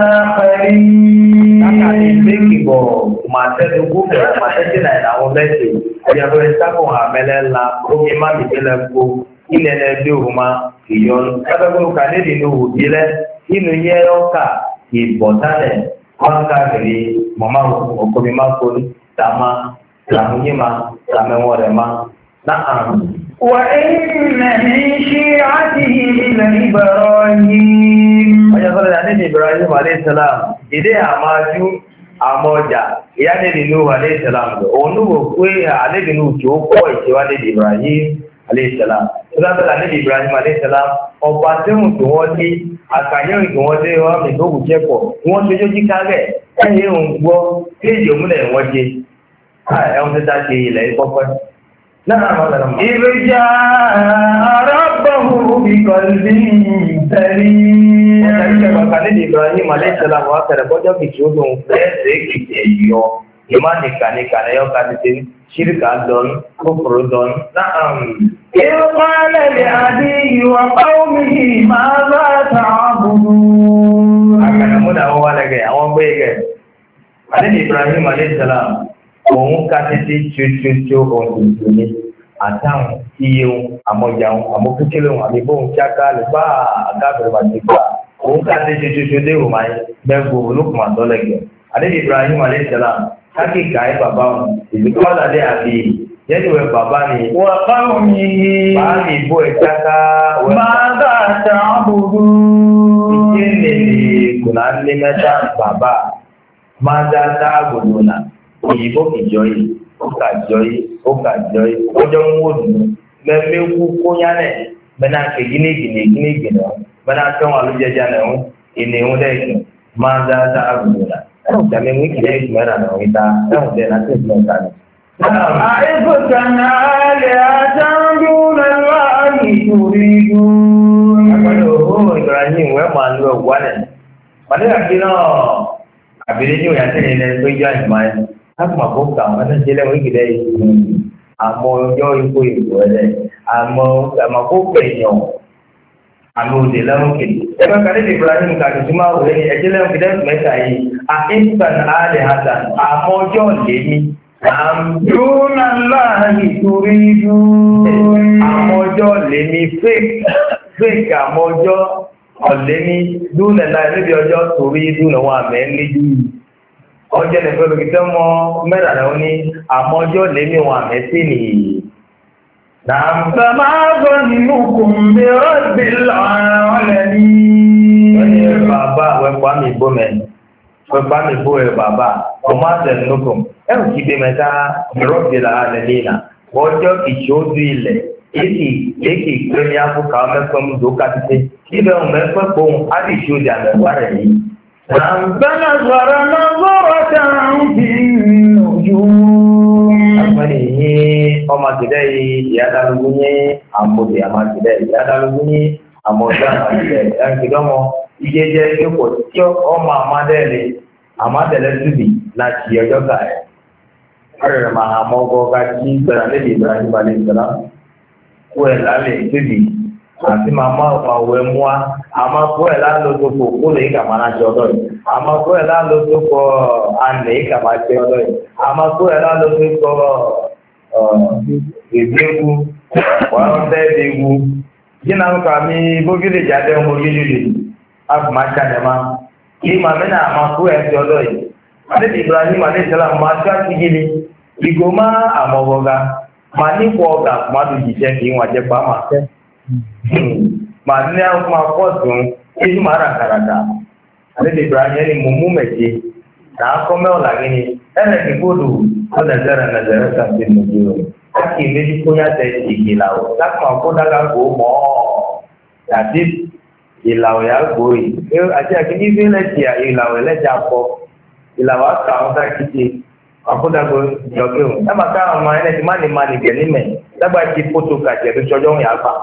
الآخرين. Káàkiri méjì bọ̀ máa tẹ́lu gúgbẹ̀ máa tẹ́tí náà ìnáwó mẹ́sẹ̀. Ọ̀yàbọ̀ ìsákùn àmẹ́lẹ́ ńlá omi má mi tẹ́lẹ̀ kó ilẹ̀ ẹbí òun máa ìyọnu. Kábẹ́gbẹ́ òkà nídìí ní òbí lẹ́ inú yẹ́ ọkà ìbọ̀tálẹ̀ wọ́n káàkiri mọ̀má òkòmí má kórì tàmá tàmúyímá tàmẹ́wọ̀n rẹ̀ má náà. وإن من شيعته لإبراهيم. Ọjọ́ sọ́lẹ̀ Ànábì Ibrahim alayhi salam, ìdé àmájú àmọ́jà, ìyá Ànábì Nuhu alayhi salam, òun ní wò pé Ànábì Nuhu tí ó kọ́ ìṣẹ́wà Ànábì Ibrahim alayhi salam. Ìgbàtọ́lá Ànábì Ibrahim alayhi salam, ọba tẹ́hùn tí wọ́n ní, àkàyẹ̀rìn tí wọ́n dé wọ́n mi tó wù jẹ́pọ̀, wọ́n tó jójí kárẹ̀, ẹ̀yẹ́ òun gbọ́, kéèjì òmúlẹ̀ wọ́n jẹ, ẹ̀hún tẹ́ta ṣe ilẹ̀ ìkọ́pẹ́. إذ جاء ربه بقلب سليم. Ànábì Ibrahim alayhi salam wá kẹrẹ bọ́jọ́ kìí ó lóun fẹ́ ṣe kìí ẹ̀yọ. Ìmá nìkànìkà ẹ̀yọ́ ká ti ṣe ṣíríkà dọ́n, kókòrò dọ́n. إذ قال لأبيه وقومه ماذا تعبدون. Àkànnàmúnà wọ́n wá lẹ́gẹ̀ àwọn gbé gẹ̀. Ànábì Ibrahim alayhi salam òun ká títí tí ó ohun tuntun ní àtàwọn iye ohun àmọ́jà ohun àmọ́kúkẹ́lẹ̀ ohun àbí bóhun tí a ká lè bá àgábẹ̀rẹ̀ wà ti gbà òun ká dé ṣoṣoṣo dé òun máa gbẹ́gbó olókùnmá tọ́lẹ̀gẹ̀ adébí Ibrahim alayhisalaam kákìkà ẹ bàbá wọn ìdíkọ́ ọ̀dàdé àbí yẹ́nìwẹ̀ bàbá ni wà káwọn mi bá mi bó ẹ jáká máa bá ta àbúrú ìdílé kùnà ní mẹ́ta bàbá máa dá tá àgbòdò náà òyìnbó kìjọ yìí ó kà jọ yìí ọjọ́ ń wò dùn mẹ́mẹ́kú kóyánẹ̀ bẹ́nà ké gínígíní bẹ́nà kẹ́wọ̀n alójẹjà náà ìníhun dẹ́kun máa dá tá àgbòdò náà ẹ̀hùn tẹ̀mí wíkì lẹ́yìn mẹ́ra náà wíta ẹ̀hùn tẹ̀ náà tẹ̀ fún ọ̀tá ni. àìkúta náà lè àtàndún lọ́wọ́ ìtòrídú. àpẹẹrẹ òhún Ibrahim wẹ́ẹ́ máa ń lo ọ̀gbọ́n ẹ̀ pàdé àti náà àbílẹ̀ ní òyà tẹ̀lé ní ẹgbẹ́ ìjọ àìmọ́ ẹ̀ láti máa fọ́ kà wọ́n ti lẹ́wọ̀n ìgbìlẹ̀ yìí àmọ́ ọjọ́ ikú ìbò ẹ̀ àmọ́ kó pèèyàn àmì òde lẹ́wọ̀n kìlì. ẹgbẹ́ kan níbi Ibrahim kàdé tí máa wọlé ní ẹjẹ́ lẹ́wọ̀n kìlẹ̀ mẹ́ta yìí àìsàn àlẹ́ hasan àmọ́ ọjọ́ lèmi dúnà láàyè torí dún. àmọ́ ọjọ́ lèmi fake àmọ́ ọjọ́ ọ̀lẹ́ni dúnà láì níbi ọjọ́ torí dúnà wọn àmẹ́ níjú ọjọ́ nìfẹ́ lókè tẹ́ mọ́ mẹ́rànlá ó ní àmọ́ ọjọ́ lèmi wọn àmẹ́ sí nìyí. Bàbá gbọ́ nínú kùnbí rọ́bì lọ́rọ̀lẹ́ni. wọ́n ní bàbá wẹ́pọ̀ àmì ìbò mẹ́rin wẹ́pọ̀ àmì ìbò ẹ̀ bàbá ọmọ àtẹ̀ nínúkùn ẹ̀rù kí bẹ́ẹ̀ mẹ́ta rọ́bì lọ́rọ̀lẹ́ni náà ọjọ́ ìṣòdù ilẹ̀ èkì ìpínlẹ̀ Áfíríkà mẹ́fẹ́mú dókà títí ibẹ̀ òun mẹ́fẹ́ pohùn á lè ṣòdì àmẹ́wà rẹ̀ yìí. Bẹ́ẹ̀ sọ̀rọ̀ náà lọ́rọ̀ tẹ̀rùn bí ojú. Àpẹẹrẹ yìí ọmọ àtìlẹ́ yìí ìyádàlógún ní àmọ̀dé àmàtìlẹ́ ìyádàlógún ní àmọ̀dé àmàtìlẹ́ ìyádàlógún ìjẹjẹ ìjókòó tí ọmọ àmàdẹ́lẹ́ túbì láti ọjọ́ kàrẹ́. Ọ̀rẹ́ máa mọ́ ọgọ́gá tí gbẹ̀rẹ̀ lẹ́bi Ibrahim alayhisalaam kó ẹ̀ lálẹ́ túbì àti màmá ọ̀wẹ́ mua àmọ́ kó ẹ̀ lálẹ́ tó kó kó lè kà máa náà ṣe ọ̀dọ́ yìí àmọ́ kó ẹ̀ lálẹ́ tó kó àná kà máa ṣe ọ̀dọ́ yìí àmọ́ kó ẹ̀ lálẹ́ tó kó ìgbéku wọ́n tẹ́ ewu jìnnà ń kà mí bóbílì jáde ọmọ yíyí àfùmá ṣàdẹ̀má kí màmí náà àmọ́ kó ẹ̀ ṣe ọ̀dọ́ yìí àdébí Ibrahim alayhisalaam máa ṣe àtìgìlì ìgò má àmọ́ ọ̀gá máa nípò ọ̀gá máa dùn jìṣẹ́ kí wọ́n jẹ́ pa máa fẹ́. Màá ní àwọn akọ́sùn èyí máa rà kàràkà. Àdébí Ibrahim ẹni mú mú mẹ̀jẹ. Nàá kọ́ mẹ́wọ̀n làgé ni ẹnì kí gbódò ó nàzẹ́rẹ̀ kàǹtì nìyí o. Láti méjì kó yá tẹ ìgbìlà o. Láti máa kó dága kó mọ́ ọ́. Yàtí ìlàwọ̀ yà gbó yìí. Àti àkíní bí lẹ́tì ìlàwọ̀ lẹ́tì akọ. Ìlàwọ̀ àkà àwọn sákìtì. Àkódàgbò jọ̀kẹ́ o. Ẹ máa ká àwọn ọmọ ẹni tí má ní má ní gẹ̀ nímẹ̀. Lágbà tí fótó kàjẹ́ tó ṣọjọ́ yà gbà.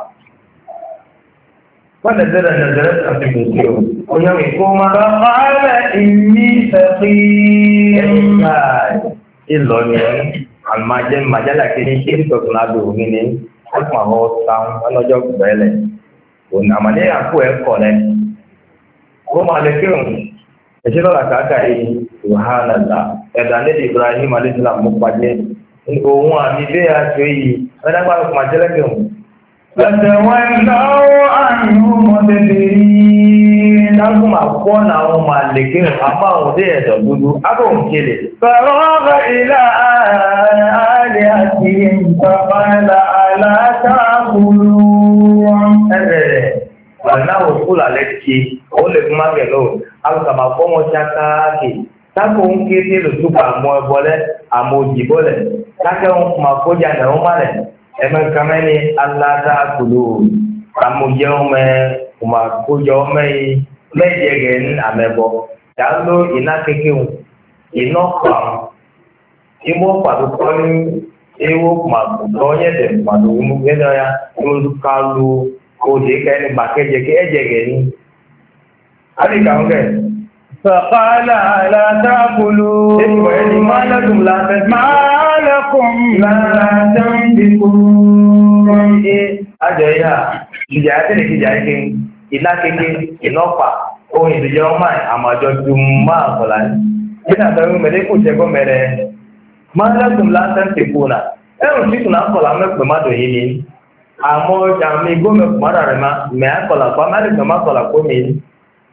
ونزل نزلت أفكاره ويومكم فقال إني سقيم إلا المجال مجال كني كني تكنادو كني أسمع هو سام أنا جوك بله ونعمله أكو أكله هو مالكهم أشياء لا كاكاي سبحان الله إذا نبي إبراهيم عليه السلام مقبله هو أمي بيا شوي أنا ما مجالكهم فتولوا عنه مدبرين لكم أقوان أو مالكين أما أودي يدودو أبو كيلي فراغ إلى آلهتهم فقال ألا تأكلون Bàbá òkúlà lẹ́kì, ó lè fún máa gẹ̀lọ́, alùkàmà fọ́mọ̀ ṣákáàkì, tákò ń ké tí lò túbà àmọ́ ẹbọlẹ́, àmọ́ òjìbọ́lẹ̀, tákẹ́ ń kùmà kójà nà ó málẹ̀, ẹ̀mẹ́ kàmẹ́ni aládàkùlù, àmójẹ́ ọmọ kùmà kójà ọmọ yìí, mẹ́jẹ̀gẹ̀ ní àmẹ́bọ, yà ló iná kékeré, iná pàm, ìmọ̀ pàtó kọ́ ní ewo kùmà kùtọ́ yẹ̀dẹ̀ pàtó ìmú gbẹ́dọ̀ ya, ìmú kálù, Ode kẹ́ni bàkẹ́jẹ kí ẹjẹ gẹ̀ẹ́ni. A lè kàún gẹ̀. Fàkàlà alátàkùlù. Ètò ẹni máa lẹ́kùn látẹ́. Máa lẹ́kùn látẹ́ ń dìkú. Ṣé àjọ ìyá ìjà àtẹ́lẹ̀ kìjà ike ìlà kéke ìnọ́pà ohun ìdíjẹ́ ọmọ àmàjọ tó máa kọ̀lá ní. Nígbà tó ń mẹ́lẹ́kùn ṣẹ́gbọ́ mẹ́rẹ̀. Máa lẹ́kùn látẹ́ ń dìkú náà. Ẹ̀rùn tí kùnà kọ̀lá mẹ́pẹ̀ má dò yìí ni. Àmọ́ àmì gómìnà kùmárà rẹ̀ máa mẹ́ àkọlà kọ́ amẹ́ríkà má kọ̀là kó mi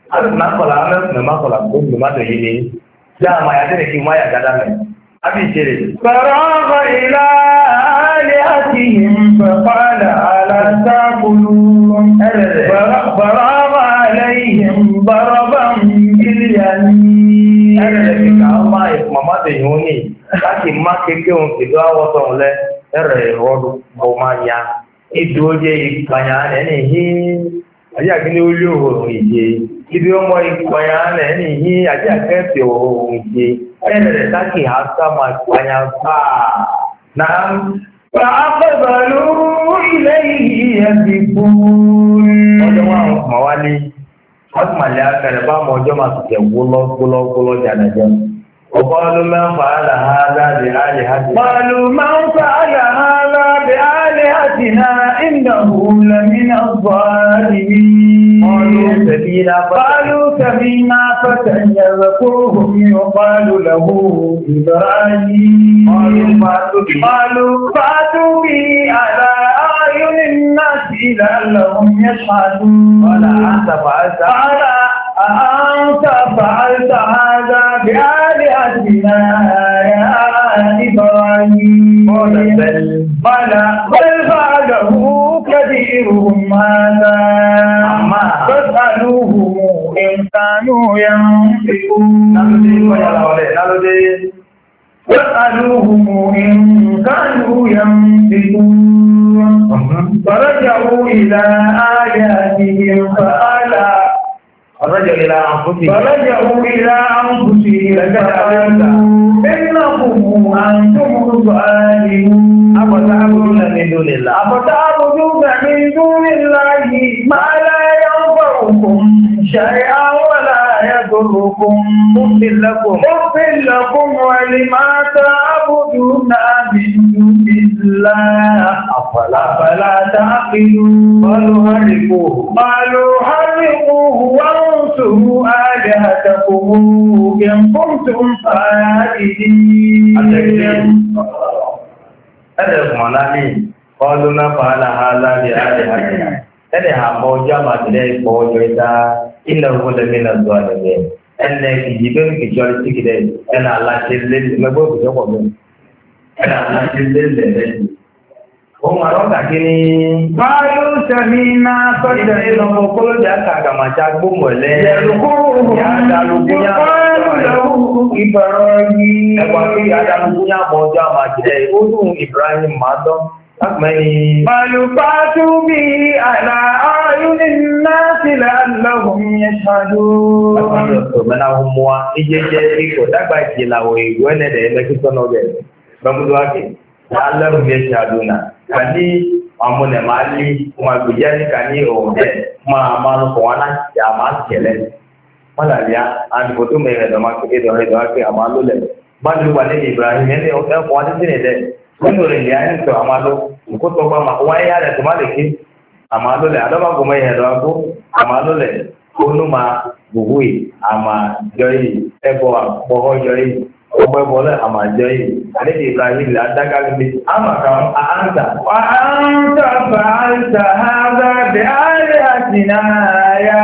Ada nakola ame na makola ko ma to yini. Ja ma ya tene ki ma ya gada me. Abi jere. Faragha ila alihatihim fa qala ala taqulun. Faragha alayhim daraban bil yamin. Ere ki ka ma mama de yoni. Ka ki ma keke on ki do awo to le. Ere rodu bo ma ya. Idoje ipanya ne hi. Aya kini uli ohun ije. Ibi ọmọ ìpànyà rẹ̀ ní yí àjẹ́ àkẹ́ẹ̀fẹ̀ ohun ìje. Ẹ̀rẹ̀ láti àṣà máa pànyà báà. Náà Fa'aqbalu ilayhi yadhibun. ọjọ́ wọn àwọn ọmọ wá ní ọdúnmàlẹ́ akẹrẹ bá mọ ọjọ́ máa tẹ̀ gbólọ́gbólọ́ jàdàjẹ́. Ọ̀pọ̀lọpọ̀ mẹ́fà àlàáhádá lè áyè hádì. Qalu man fa'ala hadha bi alihatina innahu lamina adh-dhalimin. قالوا سمينا فتى يذكرهم يقال له إبراهيم. قالوا فاتوا به على أعين الناس لعلهم يشهدون. قال أنت فعلت هذا بآلهتنا يا إبراهيم. قال بل فعله كبيرهم هذا فاسألوهم إن كانوا ينطقون. فاسألوهم إن كانوا ينطقون. فرجعوا إلى آلهتهم فرجعوا إلى أنفسهم فقالوا إنكم أنتم الظالمون. أفتعبدون من دون الله ما لا ينفعكم شيئا ولا يضركم. أفل لكم ولما تعبدون من دون الله أفلا تعقلون. قالوا حرقوه وانصروا آلهتكم إن كنتم فاعلين. Ẹ̀rẹ̀ kùmọ̀lá ní ọdún mẹ́fà aláhálà ní àríhàjìnà. Ẹni àmọ́ ọjọ́ àmàtìlẹ̀ ìpọ̀ ọjọ́ ìdá ilẹ̀ ògbólẹ̀mínà tó àdẹ̀gbẹ̀. Ẹni ìjì bẹ́ẹ̀ kìjọ sí kìdẹ̀ ẹni aláṣẹ lélẹ̀ mẹ́gbẹ́ òkùnjọ́ pọ̀ mẹ́. Ẹni aláṣẹ lélẹ̀ lẹ́yìn. Ohun àrọ́kà kí ni. Báyọ̀ sẹ́mi náà sọ́jà ìlọ́mọ kólójà kàgàmàjà gbómọ̀lẹ́. Ibrahim. Ẹ̀wọ̀n kí Adamugun yá mọ ọjọ́ àmàjẹ́ ìwọ́dún Ibrahim máa dán. Lápẹ́ni. Màlúfàtú bí àlà ayúni náà sílẹ̀ lọ́hùn yẹn ṣáájú. Lápẹ́ni ọ̀sọ̀ mẹ́ta ń mú wa. Ìjẹ́jẹ́ ikọ̀ dágbà ìjìláwọ̀ ìlú ẹ̀nẹ̀dẹ̀ ẹlẹ́kítọ́nà ọ̀gẹ̀. Lọ́mọdúnwákì. Lálẹ́rù yẹn ṣáájú náà. Kàní àmúnẹ̀ máa lé wọn àgbèjẹ́ ní kàní ọ̀dẹ̀ máa lọ́kọ̀ wọn láti àmà tẹ̀lẹ̀. Malaria and photo me the market the amalo le bandu wale Ibrahim ene o ko wani tine de kono le ya ni to amalo ko to ba ma wa ya de to maleki amalo le adama ko me he do ko amalo le kono ma buhui ama joyi ebo bo ho joyi o bo bo le ama joyi ale Ibrahim la daga le ama ka anta wa anta fa'alta hadha bi alihatina ya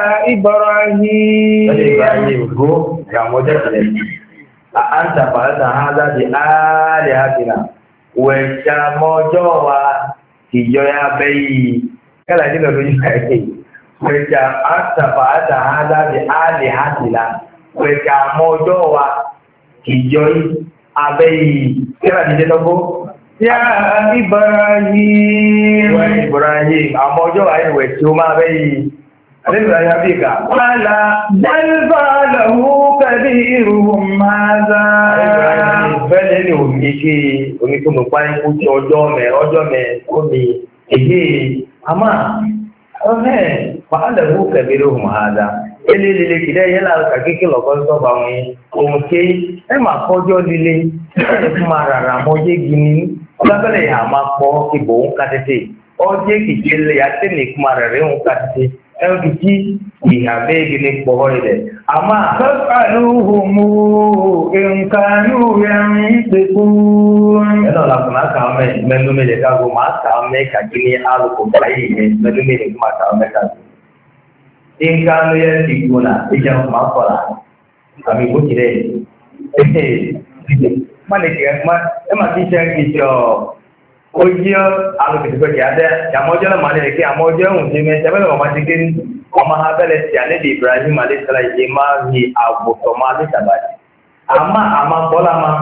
Ibrahim go ga model anta fa'alta hadha bi alihatina wa mojo wa kijoya bei kala jino do yake wa anta fa'alta hadha bi alihatina wa mojo wa kijoyi abei kala jino go ya Ibrahim wa Ibrahim amojo wa iwe ti o ma bei Alẹ́bìnrin Ayábíkà. Wàlá Bẹ́lbà lọ́wọ́ kẹ́lì ìrùhùn máa zá. Bẹ́lẹ̀ ni òmìnir kí oníkùnmù páyín kú tí ọjọ́ mẹ́ kó ní èdè àmà ọ̀hẹ́ pàálẹ̀wọ́ kẹ́lì ìrùhùn máa zá. Elélele kìdẹ́ yẹ́ láàrín kàkíkì lọ́kọ́ sọ́bà wọn ohun tí ẹ máa kọjọ́ líle ẹ fún máa rárá mọ́ yé gini lábẹ́lẹ̀ yà máa pọ̀ ìbò ń kàtẹ́tẹ́ ọjẹ́ kìkìlẹ̀ yà tẹ́lẹ̀ kú máa rẹ̀ ń kàtẹ́tẹ́ ẹ̀rùkì ìhàbẹ́ ìgbìlẹ̀ pọ̀wọ́ ilẹ̀. Àmá sọ́kàlùhùmù ìǹkanú ẹ̀rin pẹ̀kú. Ẹ̀nà ọ̀làkùnrin àkàwọ́mẹ́ mẹ́lúmẹ́lẹ̀ káàkó máa kàwọ́mẹ́ kàkí ní alùpùpù ayé ìyẹn mẹ́lúmẹ́lẹ̀ kí máa kàwọ́mẹ́ kàkí. Ingkang yang diguna, ijang makola. Kami pun tidak. Mana kita, emang kita ojo, alu kita ada. Yang ojo lah mana lagi, yang ojo mungkin macam mana macam mungkin pemahaman Islam di Ibrahim alaihissalam jemaah di Abu Tomali sahabat. Ama bola ma.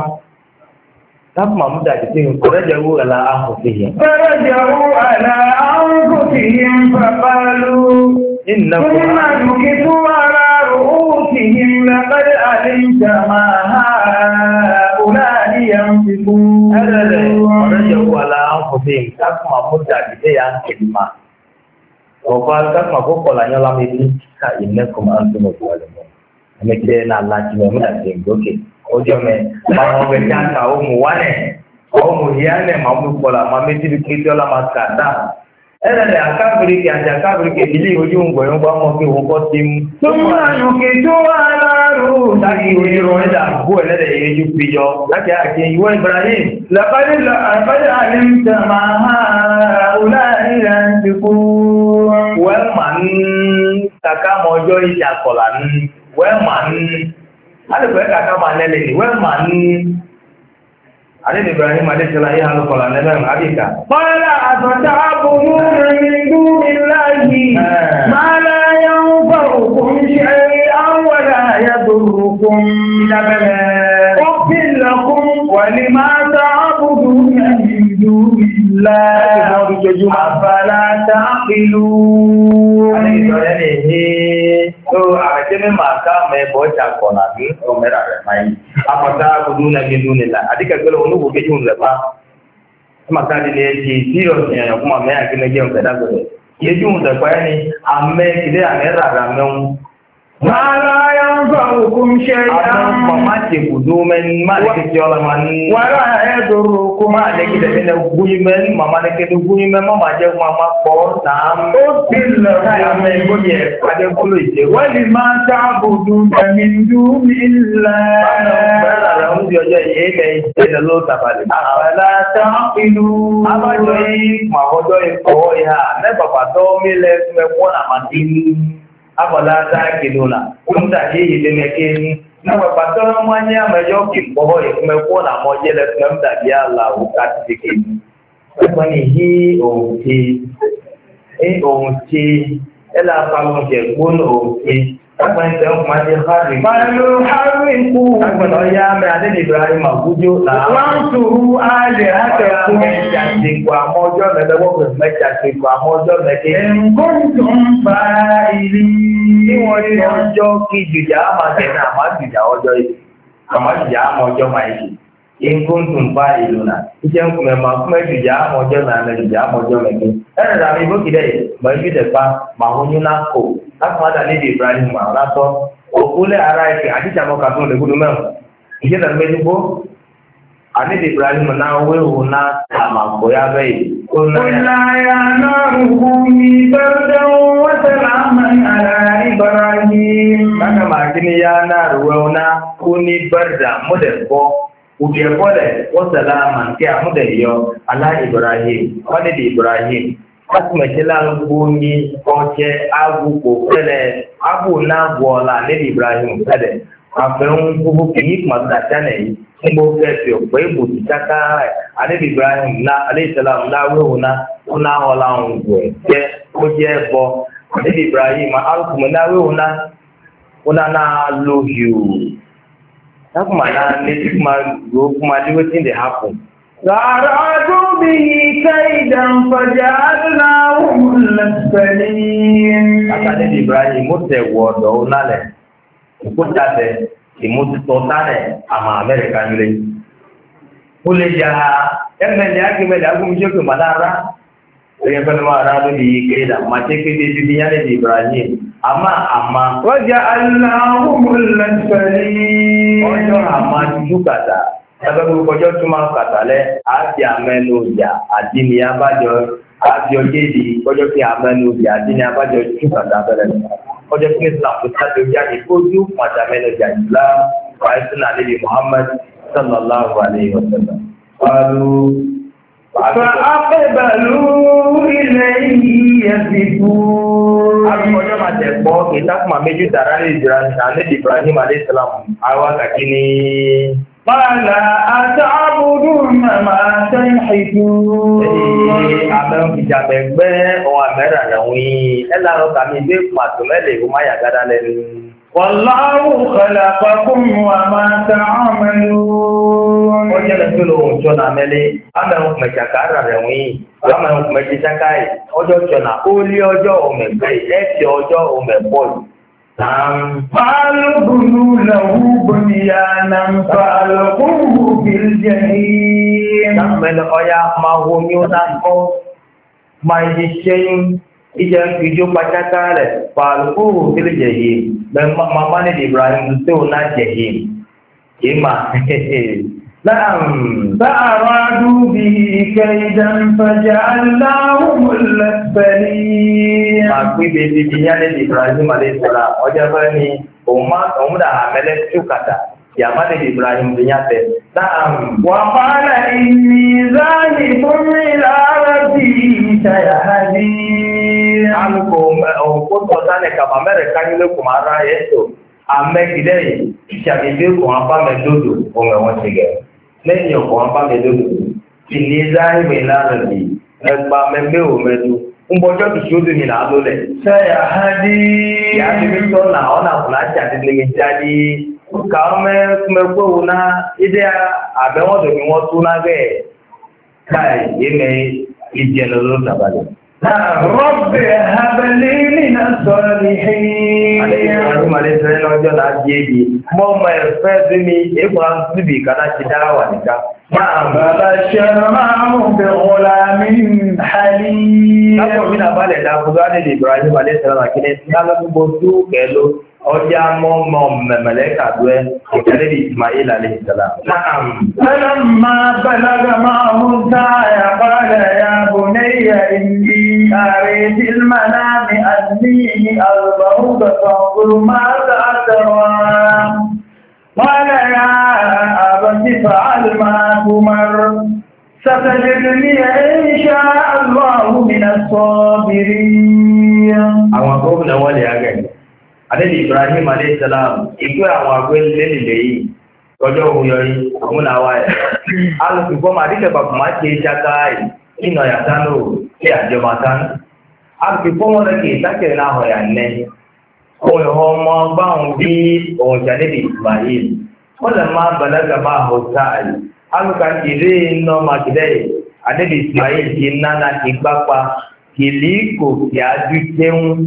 Tak mahu dah jadi. Jauh ala anfusihim. Jauh ala anfusihim faqalu. Inna nukitu ala ru'usihim laqad alimta ma ha'ulai yanfiqun. Ada jauh ala anfusihim. Tak mahu dah jadi yang kelima. Kalau tak mahu polanya lama ini. Inna kuma antum walimun. Kami kira nak lagi mana tinggal ke. Ojo me, mau berjalan kau muane, kau muhiane, mau mukola, mami tu kita lah maskata. Ada akak beri bili ujung goyong bang mau tim. Semua nuki jual ru. Tadi ujung ada, gua ada ujung pijo. Lagi aje Ibrahim. Lepas alim sama ulai yang cukup. Welman, kakak mojo ijakolan. Welman. Ada kakak mana lagi? Welman. Ada Ibrahim ada selain hal kolan ada Amerika. Fala afata'buduna min dunillahi ma la yanfa'ukum shay'an wa la yadurrukum uffil lakum wa lima ta'buduna min dunillahi afala ta'qilun. Ada Ibrahim ni. So, aja maka membaca kolan ni, merah ramai. Apakah kuduna bidunillah? Adik kalau unu bukan cuma lepas. Maka dia di seriusnya, aku mahu yang kena jam pada aku. Ia cuma lepas ni, ame kita merah ramai. Malah yang faukum syai'an. Mama cik kudumen, mana kecil man. Wala yadurukum. Mana kita kena guimen, mama kita guimen, mama jauh mama kor nam. Bila saya menggunakan pada puluh je. Wali ma ta'buduna min dunillah. Mana orang dia je ini lalu tapal. Afala ta'qilun. Apa jadi mahu jadi kau ya? Ne bapa tu milik semua nama ini. Apabila tak kidula, kita ini demikian. Nama pasal namanya menjadi bohong. Mereka nak maju le, kita dia lah ukat sedikit. Apa ni onti, onti. Elah kalau je pun onti. Apa yang saya masih hari. Baru hari ku. Apa dia berada di Ibrahim Abujo lah. Langsung ada aku menjadi kuamojo, ada waktu menjadi kuamojo lagi. Kuntum fa'ili. Ini ojo ki juga masih nama juga ojo itu. Kamu juga ojo mai. Kuntum fa'iluna. Yang memang juga ojo nama juga ojo lagi. Ada ibu kita, bagi depan mahunya nak. Aku ada ni Ibrahim Maulato. Okule arai ke adi jamo katon le gudu mem. Ije dan mejubo. Ani Ibrahim nawe una sama koya bai. Kunna ya naruhuni bardan wa salaman ala Ibrahim. Kaka makini ya naruwa kuni barda mudeko. Uke pole wa salaman kia mudeyo ala Ibrahim. Wani di Ibrahim. Asma jilal bunyi oche abu ko pele abu na bola ne Ibrahim pele afun kubu kini mata chane ngo ke o pe bu chaka ane Ibrahim na alayhi salam na una wala ngwe ke oje bo ane Ibrahim al kuma na una na love you takuma na ne tikma go kuma di wetin dey happen. فأرادوا به كيدا فجعلناهم الأسفلين. Kata Ibrahim mute wodo nale. Ikutade imutu totane ama Amerika yule. Kule jaha emele yake mele akumjoke madara. Dia pernah aradu di keda macam di dunia ni Ibrahim. Ama وجعلناهم الأسفلين. Ojo ama juga dah. Sebab kojo cuma kata le, aja menuja, adini apa jo, aja jadi kojo ki menuja, adini apa jo cuma kata le. Kojo ni Islam kita tu jadi kojo macam menuja Islam, baik Nabi Muhammad sallallahu alaihi wasallam. فأقبلوا إليه يزفون Akọjọ́ máa tẹ̀ pọ́ kì í sákùmà méjì tàrà lè jìra ní Ibrahim alayhisalam àwa kàkí ni. قال أتعبدون ما تنحتون Àmẹ́rún ìjàmẹ̀gbẹ́ ohun àmẹ́rà lẹ́wọ̀n yìí. Ẹ láàárọ̀ kàmí ìgbé pàtó mẹ́lẹ̀ ìwọ́n máa yàgádá lẹ́nu. والله خلقكم وما تعملون Ọjọ́ lẹ́fẹ́ lóhun jọ́nà mẹ́lẹ́, àmẹ́rún mẹ̀jàká rà lẹ́wọ̀n yìí. Àmẹ́rún mẹ̀jẹ̀jáká yìí. Ọjọ́ jọ́nà ó lé ọjọ́ òmẹ̀gbẹ́ yìí, ẹ̀ ti ọjọ́ òmẹ̀pọ̀ yìí. قالوا بنوا له بنيانا فألقوه في الجحيم Mẹ́lẹ̀ ọya máa wo ní ó náà kọ́, máa yí ṣẹ́yìn, ìjẹ́ ìjó pàjáká rẹ̀, pàlùkúrù tí lè jẹ̀ yìí, màmá ní Ibrahim tí ó náà jẹ̀ yìí, ìmà. فأرادوا به كيدا فجعلناهم الأسفلين Máa pín bèbí bí yá ní Ibrahim Alẹ́sọ̀lá, ọjọ́ fẹ́ ni òun dà àmẹ́lẹ́ tí ó kàtà, ìyàmá ní Ibrahim bí yá tẹ̀. وقال إني ذاهب إلى ربي سيهدين Alùpùpù òkú tọ́ta ní kàmá mẹ́rẹ̀ káyílẹ̀ kò máa rá ẹ̀tọ́, àmẹ́gidẹ́ yìí, ìṣàdédé kò wọ́n bá mẹ́dọ́dọ̀ ohun ẹ̀wọ̀n ti gẹ̀. Lẹ́yìn ọkọ̀ wọn bá mẹ́dọ́dọ̀, ìní záhìmì lára bì, ẹgbà mẹ́mẹ́ ò mẹ́dọ́, ń bọ́jọ́ kì í ṣódù ní làá lólẹ̀. سيهدين Ìyá ti fi tọ́ nà ọ́nà fúnà ṣàdédé jáde, kà ọ́ mẹ́gbẹ́ wo ná, ìdí àbẹ̀wọ̀n tó fi wọ́n tún nágẹ̀ káì yémẹ̀ ìjẹun ló dàbàlẹ̀. رب هب لي من الصالحين Àdéhùn àdéhùn lọ́jọ́ náà jẹ́ ibi. Mọ́ ọmọ ẹ̀fẹ́ sí mi, èèkùn á síbi ìkàdá ti dára wà níká. فبشرناه بغلام حليم Lápò mí náà balẹ̀ dá fún Gádé Ibrahim Adéṣẹ́lá kìíní sí lálọ́gbogbo tó kẹ́ló ọjà mọ́ mẹ̀mẹ̀lẹ́kà dúẹ́ ìkẹ́lẹ́ Ismail Adéṣẹ́lá. فلما بلغ معه السعي قال يا بني إني أري في المنام أني أذبحك فانظر ماذا ترى قال يا أبت افعل ما تؤمر ستجدني إن شاء الله من الصابرين. Àwọn gómìnà wọlé agẹ̀. Adébi Ibrahim Adéṣẹ́lám, ìgbé àwọn agbélélẹ̀ yìí, ọjọ́ òun yọrí, òun àwa ẹ̀. Alùpùpù máa díkẹ̀ bàbá máa ṣe ṣáká ìnà yàtánù kí àjọba tánù. Alùpùpù wọn lè kì í sákẹ̀ náà hàn yà nẹ́. Òun ìhọ ọmọ báwọn bí òun ṣàdébì Ismail. Wọ́n lè máa bàlágà máa hàn sáàlì. Alùpùpù ìdí iná máa kìdẹ́ Adébi Ismail kì í nánà kì í gbápa kì í lè kò kì á dú jẹun.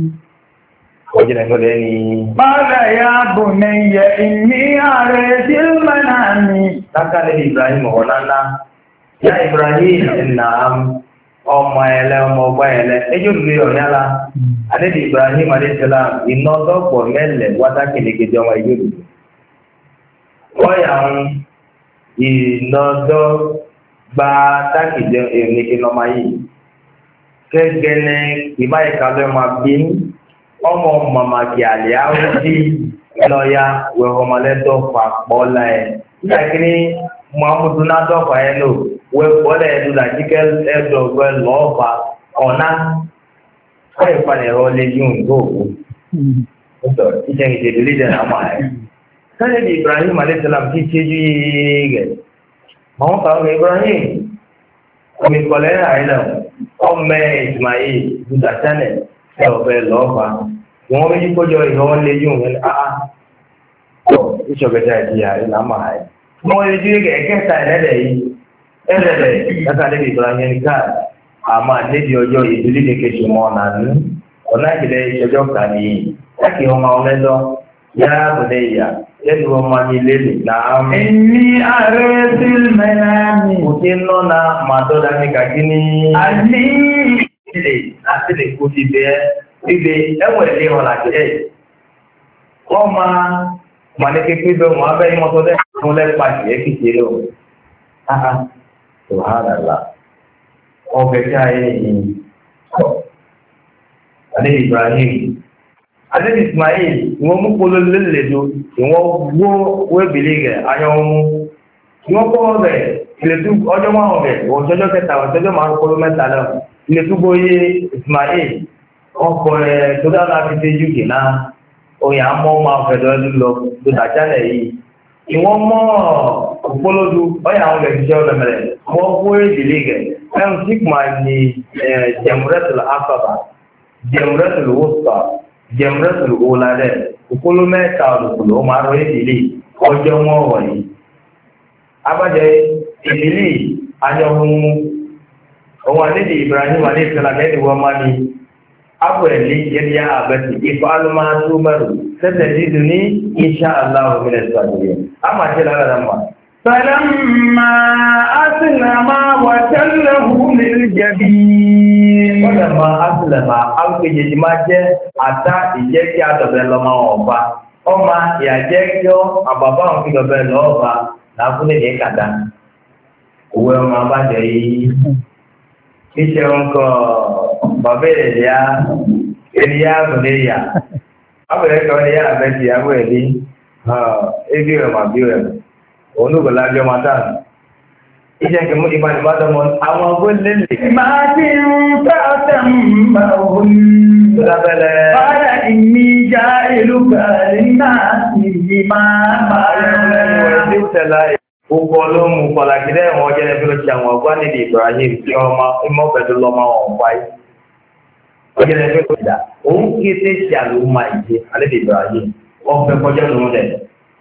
قال يا بني إني أرى في المنام Kaka Nabi Ibrahim ọ̀nàná, ya Ibrahim ìnàm ọmọ ẹlẹ́ ọmọ ọgbà ẹlẹ́, ẹjọ́ lè ọ̀nyára, Nabi Ibrahim Adéṣẹ́lá iná dọ́pọ̀ mẹ́lẹ̀ wátá kìlìkìjọ ọmọ ẹjọ́ lè. Ọ̀yà ń iná dọ́ gba tákìjọ èmìkì lọ́mọ yìí. Kẹ́gẹ́nẹ́ ìmáyìká lọ́mọ bí ọmọ màmàkì àlẹ́ àwọn tí lọ́ya wẹ̀ ọmọlẹ́dọ̀ pàpọ̀ láyé. Yakini Muhammadu na dọ̀fà yẹn lò wẹ́ bọ́lẹ̀ ẹ̀dùn àjíkẹ́ ẹ̀dọ̀ wẹ́ lọ́ọ̀fà ọ̀nà káyọ̀ padà ẹ̀rọ lẹ́yìn òǹdóòkú. Iṣẹ́ ìṣèlú lídẹ̀ náà máa ẹ̀. Sẹ́yìn bí Ibrahim Alayhisalam ti ṣe jú yìí rẹ̀. Àwọn kan ní Ibrahim omi kọ̀lẹ́ àìlẹ̀ ọmọ Ismail Budasane ẹ̀ ọ̀fẹ́ lọ́ọ̀fà. Ìwọ́n méjì kójọ ìhọ́ lẹ́yìn òun ìṣọ̀gẹ̀dẹ̀ ìdíyà ìlàmà ẹ̀. Wọ́n lè jú ẹ̀kẹ́ta ẹ̀lẹ́dẹ̀ yìí, ẹ̀lẹ́dẹ̀ látàlẹ́bì Ibrahim káà, àmà níbi ọjọ́ ìdílé ní kejì mọ́ ọ̀nà ní ọ̀nà ìdílé ìṣọjọ́ kà ní ẹ̀kì ọmọ ọlẹ́dọ́, yára bọ̀dẹ̀ ìyà, lẹ́nu ọmọ ní lélẹ̀ náà. Inni ààrẹ sí mẹ́nàmì. Kò tí ń lọ́nà màdọ́dá ní kàkí ní. Àní. Ilé àti lè kó ti bẹ́ẹ̀, ilé ẹ̀wọ̀n ilé wọn àti ẹ̀. Wọ́n máa mane kékeré bẹ wọn abẹ ìmọtọ dẹ fún lẹpa ìyẹ kékeré o subhanallah ọbẹ tí a yẹ yìí adé Ibrahim adé Ismail ìwọ mú kpolo lélẹdo ìwọ wó wébìlì rẹ ayọwọmú ìwọ kọ ọbẹ ìlẹ̀tú ọjọ́ máa ọ̀gẹ̀ ọjọ́ kẹta ọjọ́ máa ń kọ́ mẹ́ta lọ ìlẹ̀tú bóyé Ismail ọkọ̀ ẹ̀ tó dáná fi ṣe UK náà òyìn àmọ́ máa fẹ̀dọ̀ lọ tó dàjálẹ̀ yìí ìwọ́n mọ́ òpólódú ọyà àwọn ẹ̀ṣiṣẹ́ ọlọ́mẹrẹ wọ́n kó èdèlé gẹ̀ ẹ̀rùn tí kùmà ní jẹmúrẹ́tìlì afaba jẹmúrẹ́tìlì wọ́sà jẹmúrẹ́tìlì wọ́ládẹ́ òpóló mẹ́ta olùkùlù ó máa rọ èdèlé ọjọ́ wọn wọ̀nyí abájẹ èdèlé ayọ̀hún ohun àdéjì Ibrahim aléìsọ́lá lẹ́nu wọn máa ní abúrẹ̀lẹ́ yẹ́díyà àbẹ̀tì ìfọ́álùmá tó mẹ́rù ستجدني إن شاء الله من الصابرين أما جل لما فلما أسلم وتله للجبين ولما أسلم أو كجماعة أتى إجاك أتبع لما أوفا أما يجاك أبابا أتبع لما أوفا نقول لك هذا هو ما بدأي كيشونك بابيليا إليا بليا abẹ́rẹ́ kan ní yára bẹ́ẹ̀ ti yàgò ẹ̀ ní ebi rẹ̀ màbí rẹ̀ onúgbò lájọ́ máa tà ní. iṣẹ́ kìí mú ìbánimádọ́mọ́ àwọn ọgbọ́n lélẹ̀. máa ti ń tààtà ń bá òun. tó dábẹ́lẹ̀. báyà ìní já ìlú kàrí náà sì yí máa bá rẹ̀. gbogbo olóhùn kọlàkìlẹ̀ wọn jẹ́ ẹbí ló ti àwọn ọgbọ́n níbi Ibrahim tí ọmọ ìmọ̀bẹ̀dọ̀ lọ́mọ ọ̀páyé. ọjọ́ ẹgbẹ́ kò dà òun kété ṣe àlùmọ́ ìṣe alẹ́ Ibrahim ọ̀fẹ́ kọjá lòun dẹ̀.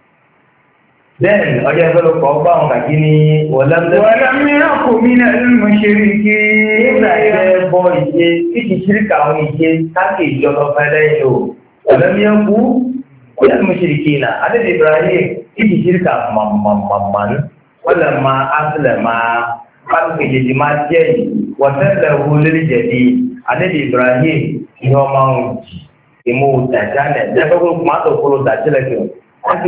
bẹ́ẹ̀ni ọjọ́ ẹgbẹ́ ló kọ́ bá wọn kàkí ní wọ̀lẹ́mìíràn kò mí náà ló ṣe rí kí nígbà ẹgbẹ́ bọ́ ìṣe kíkì ṣíríkà àwọn ìṣe káàkiri ìjọba fẹ́lẹ́ o wọ̀lẹ́mìíràn kú kó yà ló ṣe rí kí náà alẹ́ Ibrahim kíkì ṣíríkà mọ̀mọ̀mọ̀mọ̀ wọ́lẹ̀ máa áṣìlẹ̀ máa káàkiri jẹjì máa jẹ́ yìí wọ́tẹ́lẹ̀ wo lérí jẹ̀bi Anabi Ibrahim ihe ọma nwụchi ime ụdaja na-edebe mmadụ kwuru dachileke ake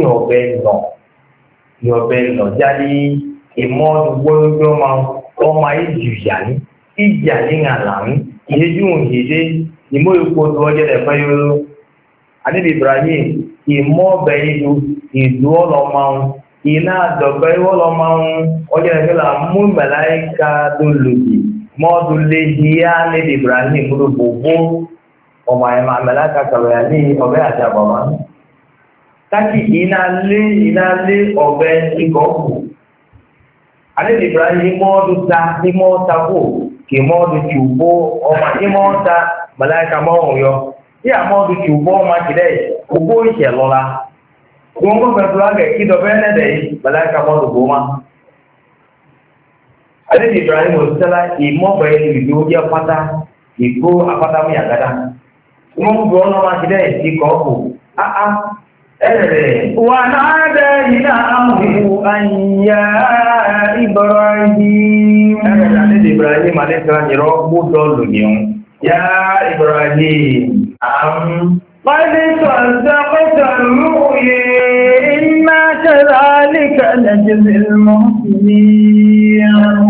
ọbẹ nọ jáde ìmọ̀ gbogbo ọmọ ìjìyàní ìjìyàní ńàlàní ìyẹjú òhèdè ìmọ̀ ìkóso ọjọ́ ẹ̀fẹ́ yóò Anabi Ibrahim ìmọ̀ ọbẹ̀ ìlú ọlọ́mọ iná àdọ̀gbẹ́ ọlọ́mọ ọjọ́ ẹ̀fẹ́ là mú mẹ̀láìka tó lòdì mọ́ọ̀dù lè yíyá lédè Ibrahim ló gbogbo ọmọ ẹ̀mà mẹ́láka kàwé ní ọ̀bẹ àjàbọ̀mọ́. Tákì iná lé ọ̀bẹ ikọ̀ kù. Alẹ́ Ibrahim mọ́ọ̀dù ta ní mọ́ọ̀ta kù kì mọ́ọ̀dù tùbó ọmọ ní mọ́ọ̀ta mẹ́láka mọ́ọ̀hún yọ. Bí a mọ́ọ̀dù tùbó ọmọ kìdẹ́ gbogbo ìṣẹ̀ lọ́la. Wọ́n gbọ́ fẹ́ fúlá gẹ̀ kí dọ̀bẹ́ ẹ̀nẹ́dẹ̀ yìí mẹ́láka mọ́ọ̀dù bó má. Alẹ́ Ibrahim ọ̀sẹ́lá ìmọ̀bẹ̀ ìlú jẹ́ pátá ìgbó apátámú yàgádá. Wọ́n gbọ́ ọlọ́mọ akídẹ́ ìkọ̀ ọ̀pọ̀. Ẹ̀rẹ̀ wà náà dẹ̀ iná àmú àyíyá Ibrahim. Ẹ̀rẹ̀ alẹ́ Ibrahim alẹ́sẹ̀lá yẹ̀rọ gbọ́dọ̀ lòyìn. Yá Ibrahim قد صدقت الرؤيا إنا كذلك نجزي المحسنين.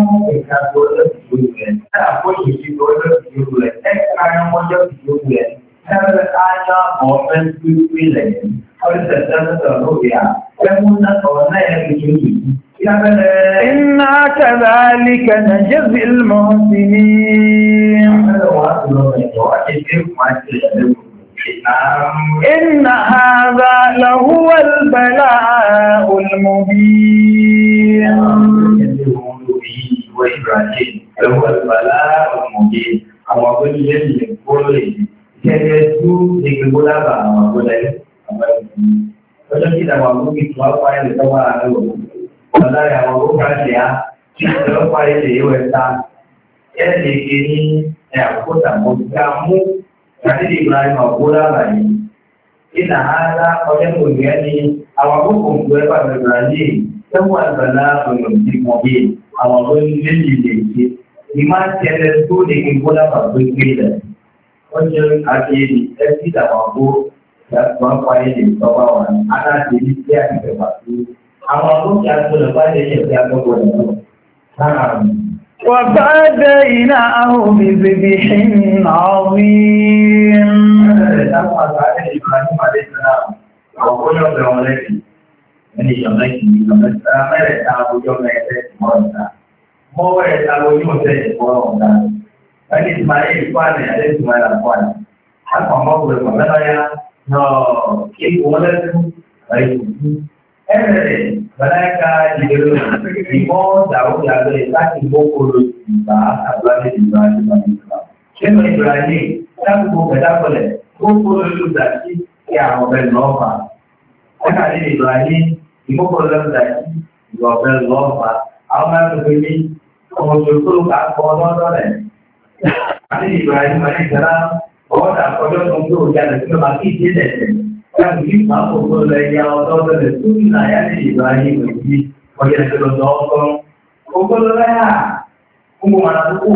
إنا كذلك نجزي المحسنين. إن هذا لهو البلاء المبين. وإبراهيم لهو البلاء المبين. أما كل شيء يقول Jẹ́jẹ́jú ní gbogbo lábàá àwọn àgbọ̀dẹ. Ọjọ́ tí ìdàgbà gbogbo ìtura parí lè tọ́wọ́ àárẹ̀ wò. Ọ̀dà àwọn gbogbo àti à tí ìjọba parí lè yíwẹ̀ ta. Ẹ lè ké ní àkókò tàbí ká mú kàdé Ibrahim ọ̀gbọ́n lábàá yìí. Ìnà ara ọjọ́ kò ní ẹni àwọn àkókò ń gbé bàbá Ibrahim tẹ́wọ́ àgbàlá ọ̀nà ìdìbò yìí àwọn ọ̀gbọ́n méjì lè ṣe. Ìmá ti ẹlẹ́ tó lè gbogbo lábàá gbé gbé lẹ̀. Ọjọ́ àkèèrè ẹbí ìdàgbàgbó ìyàtọ̀ àpáyé lè tọ́wọ́ wọn aláàbí ní sí àgbẹ̀wà tó. Àwọn akókè àtúnlẹ̀ bá lè yẹ̀ sí agbègbè rẹ̀ náà. وفديناه بذبح عظيم. ẹni ìjọba ìkìlì ìjọba mẹ́rẹ̀ẹ́ta àwùjọ mẹ́rẹ̀ẹ́ta ìmọ̀ọ́ta mọ́wẹ́rẹ́ta àwùjọ mẹ́rẹ̀ẹ́ta ìmọ̀ọ́ta ẹni ìsìmáyé ìfúnni àti ìsìmáyé àfúnni akọ̀mọ́kùnrin mọ̀mẹ́lọ́yà náà kí wọ́n lẹ́sùn ẹ̀yìn ẹ̀rẹ̀ bàdáyàká ìdèrò ìmọ̀ dàwùjọ àgbẹ̀ láti gbókòrò ìgbà àgbàlẹ̀ ìgbà ìgbà ìgbà ṣẹ́nu ìgbà yìí lágbègbè pẹ̀dápọ̀lẹ̀ gbókòrò ìlúdà sí kí àwọn ọ̀bẹ lọ́ọ̀fà ẹ̀ka ní ìgbà yìí ìgbókòrò ìlúdà sí ìgbà ọ̀bẹ lọ́ọ̀fà àwọn máa ń pè ní ọmọ òṣèlú ká kọ́ lọ́dọ̀ rẹ̀ àti ìgbà yìí máa ń ìgbà ọ̀dà ọjọ́ tó ń gbòòrò jáde tí ó máa kí ìdí ẹ̀sẹ̀ láti ní àkókò lẹ́yìn ọ̀dọ́ rẹ̀ tó ní àyà ní ìgbà yìí wọ̀nyí ọjọ́ ìṣẹ́ lọ́dọ̀ ọkọ̀ gbogbo lọ́yà gbogbo wọn àdúgbò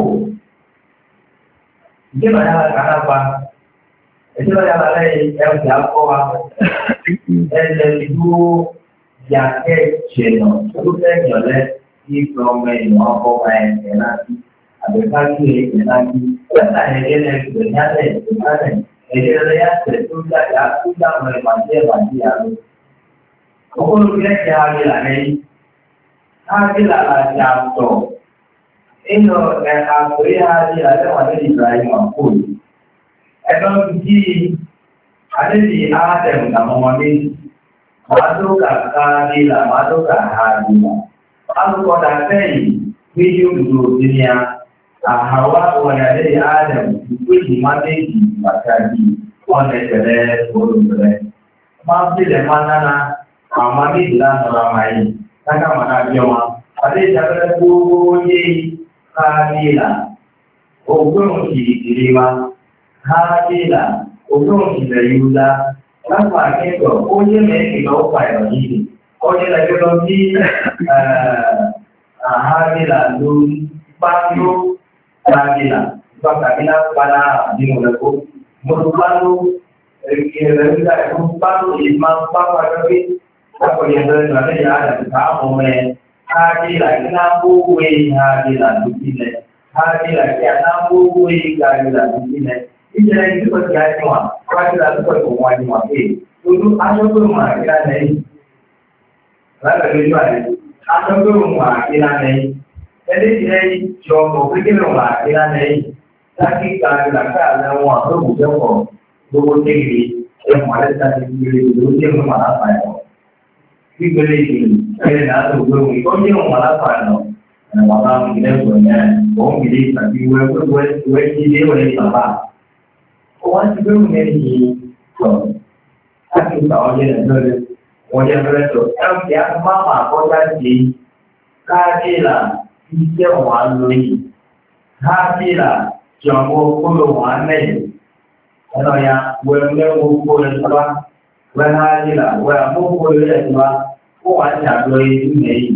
ìjọba yàrá kàrà pa ìjọba yàrá lẹ́yìn ẹ̀wùjẹ́ akọ́ wa ẹ̀jẹ̀ ìdúró yàtẹ̀ ṣẹ̀nà tó tẹ̀yìn ọ̀lẹ́ kí ọmọ ìlú ọkọ̀ wa ẹ̀ náà àbẹ̀kájú ẹ̀jẹ̀ náà kí wẹ́tà ẹ̀jẹ̀ lẹ́gbẹ̀ẹ́ yálẹ̀ ìgbàlẹ̀ ẹ̀jẹ̀ lẹ́yàtẹ̀ tó jáde àkúdàmọ̀ ìbàjẹ́ àlọ́. Ọkọ̀lù lẹ́sẹ̀ àgbélà lẹ́yìn. Àgbélà láti àtọ̀. Inú àpòrí àgbélà lẹ́wọ̀n ní Ibrahim àpòlù. Ẹ̀dọ́ jí àdébì Ádẹ̀mù àmọ́mọ́ méjì. Màdókà àgbélà, màdókà àgbélà. Alùpọ̀dà sẹ́yìn méjì òdòdó òdìníà. Hawa wanyadai Adam kuji mateji makadi wane kere bolore mafi le manana amani dilano ramai taka manabiyoma ade jabere kuji kabila ogun kiriwa kabila ogun kireyuda lápá akẹ́kọ̀ọ́ ó yé mẹ́rin lọ́wọ́ pààyàn yìí ó yé lẹ́gbẹ́ lọ sí àhábìlà lórí pàtó kabila sebab kabila pada di mulutku merupakan kira-kira merupakan imam apa tapi apa yang ada ya ada kamu kabila kenapa gue kabila begini kabila kenapa gue kabila begini ini jadi itu berjaya semua kabila itu berkumpulan semua dulu ada rumah kita nih lalu juga ada rumah kita nih. Jadi dia coba pikir rumah dia ni, tapi kalau kita lewat tu bukan kok, dua tinggi, yang mana tadi beli dulu dia mana apa ya? Beli ini, kerana tu belum ikut dia mana apa ya? Orang kita punya, orang beli tapi dua dia boleh apa? Orang juga punya ni, tapi tahu dia tu, orang yang tu, kalau dia mama kau jadi, kajilah. Iṣẹ́ wà lórí. Hábílà jọmọ́ kúrò wà lẹ́yìn. Ẹnà ya wẹ́mẹ́ gbogbo ẹ̀sọ́wá. Wẹ́ hábílà wẹ́ àmókò ẹ̀sọ́wá. Ó wà ní àjọ ìlú lẹ́yìn.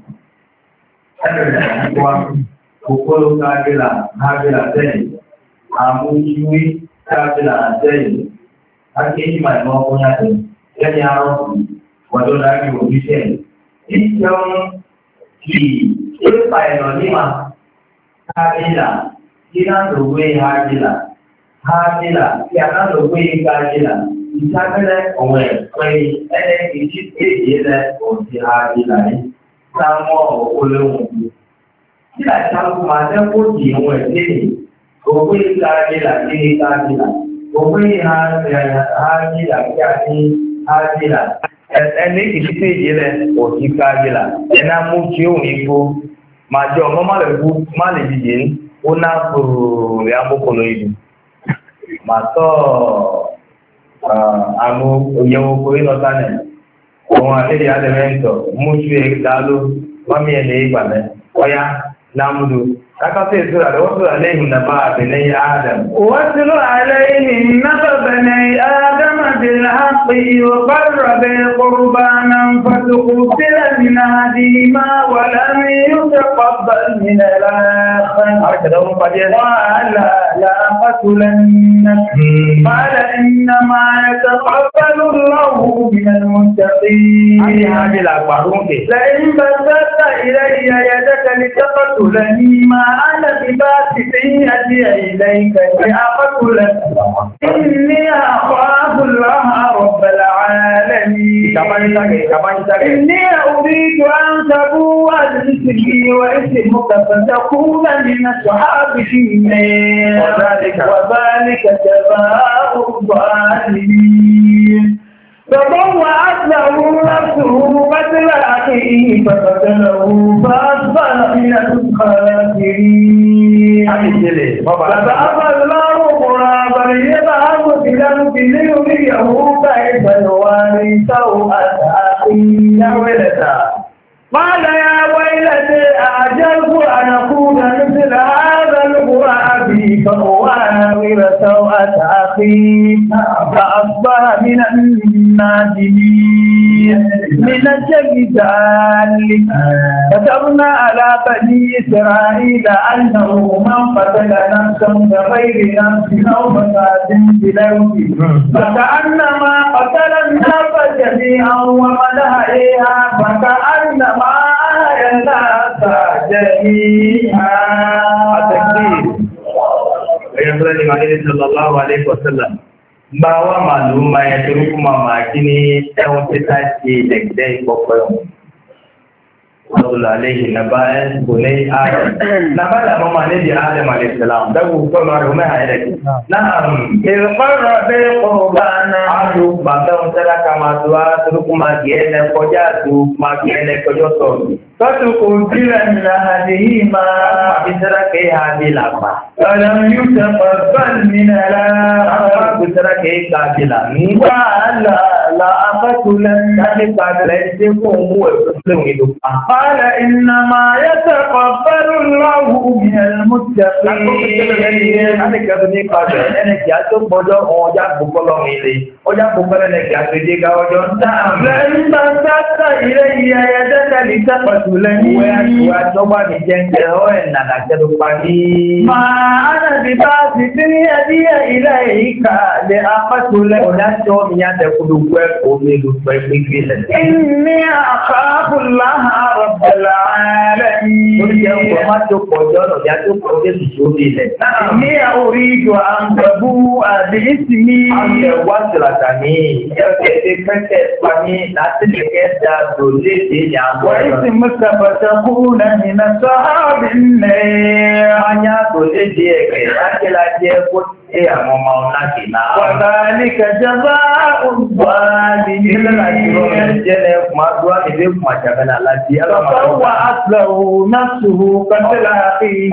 Ẹ̀rẹ̀ wá kòkòrò hábílà sẹ́yìn. Àmójúwé hábílà sẹ́yìn. Akéjì màìmọ́ ọkùnrin àti ẹni arọ́pù. Wọ́dọ́ láti òbí sẹ́yìn. Ìṣẹ́un kìí. Itu payah lima. Hajila, kita luwe hajila. Hajila, kita luwe hajila. Kita kena orang, kau ada kecil kecil orang hajila ni. Sama orang. Kita tahu macam pun orang ni. Luwe hajila, ini hajila. Luwe hajila, jadi hajila. Ẹni kìí tí èyí rẹ̀ òtí káàgìlà ẹ̀nà mú tí ó ní kó máa jọ ọmọ má lè jíjẹ ní ó náà kòrò rẹ̀ amókòlò ìlú máa tọ́ àwọn òyẹ̀wò kòrí lọ́tánẹ̀ ohun àtẹ́lẹ̀ alẹ́mẹ́ntọ̀ mú tí ó dáló mọ́mí ẹ̀lẹ́ ìgbàlẹ̀ ọya lámúdó kákàtí ìtura rẹ̀ wọ́n tóra lẹ́yìn nàbà àbẹ̀lẹ́ Adam. Wọ́n tí ló àlẹ́yìn nàbà bẹ̀lẹ̀ Adam بالحق وقرب قربانا فتقبل من أحدهما ولم يتقبل من الآخر قال لا أقتلنك قال إنما يتقبل الله من المتقين لئن بسطت إلي يدك لتقتلني ما أنا بباسط يدي إليك لأقتلك إني أخاف الله رب العالمين. إني أريد أن تبوء باسمي واسمك فتكون من أصحاب النار وذلك جزاء الظالمين فطوعت له نفسه قتل أخيه فقتله فأصبح من الخاسرين فبعث الله غرابا يبعث في الأرض ليريه كيف يواري سوءة أخيه قال يا ويلتي أعجلت أن أكون مثل هذا الغراب فأواري سوءة أخي فأصبح من النادمين من أجل ذلك كتبنا على بني إسرائيل أنه من قتل نفسا بغير نفس أو فساد في الأرض فكأنما قتل الناس جميعا ومن أحياها فكأنما أحيا الناس جميعا. التكبير. sallallahu alaihi wasallam bawa maluma ya turu kuma makini ɗan fita ce da gidan kwakwayon sallallahu alaihi na bayan gunai adam na bada mama ne da adam alaihi salam da gugu ma da mai hayar ki na'am ilfarra bai qurbana adu ba ta wata kama tuwa turu kuma gene koja tu ma gene kojo to ko bilan la hadihi ma bisara kai hadila ba alam yutaqabbal min la bisara kai kabila ni wa la aqatulan kani kabila se ko mu e ko قال إنما يتقبل الله من المتقين. أنا كذبني قال أنا جالس بوجو أوجا بقولوا ميلي أوجا بقولوا لك يا سيدي كاوجو نعم. لئن بسطت إلي يدك لتقتلني وأتوبا بجنك وإن نكتبني ما أنا بباسط يدي إليك لأقتلك ونشوف يدك إني أخاف الله رب العالمين. إني أريد أن تبوء باسمي واسمك فتكون من أصحاب النار وذلك جزاء الظالمين. فطوعت له نفسه قتل أخيه.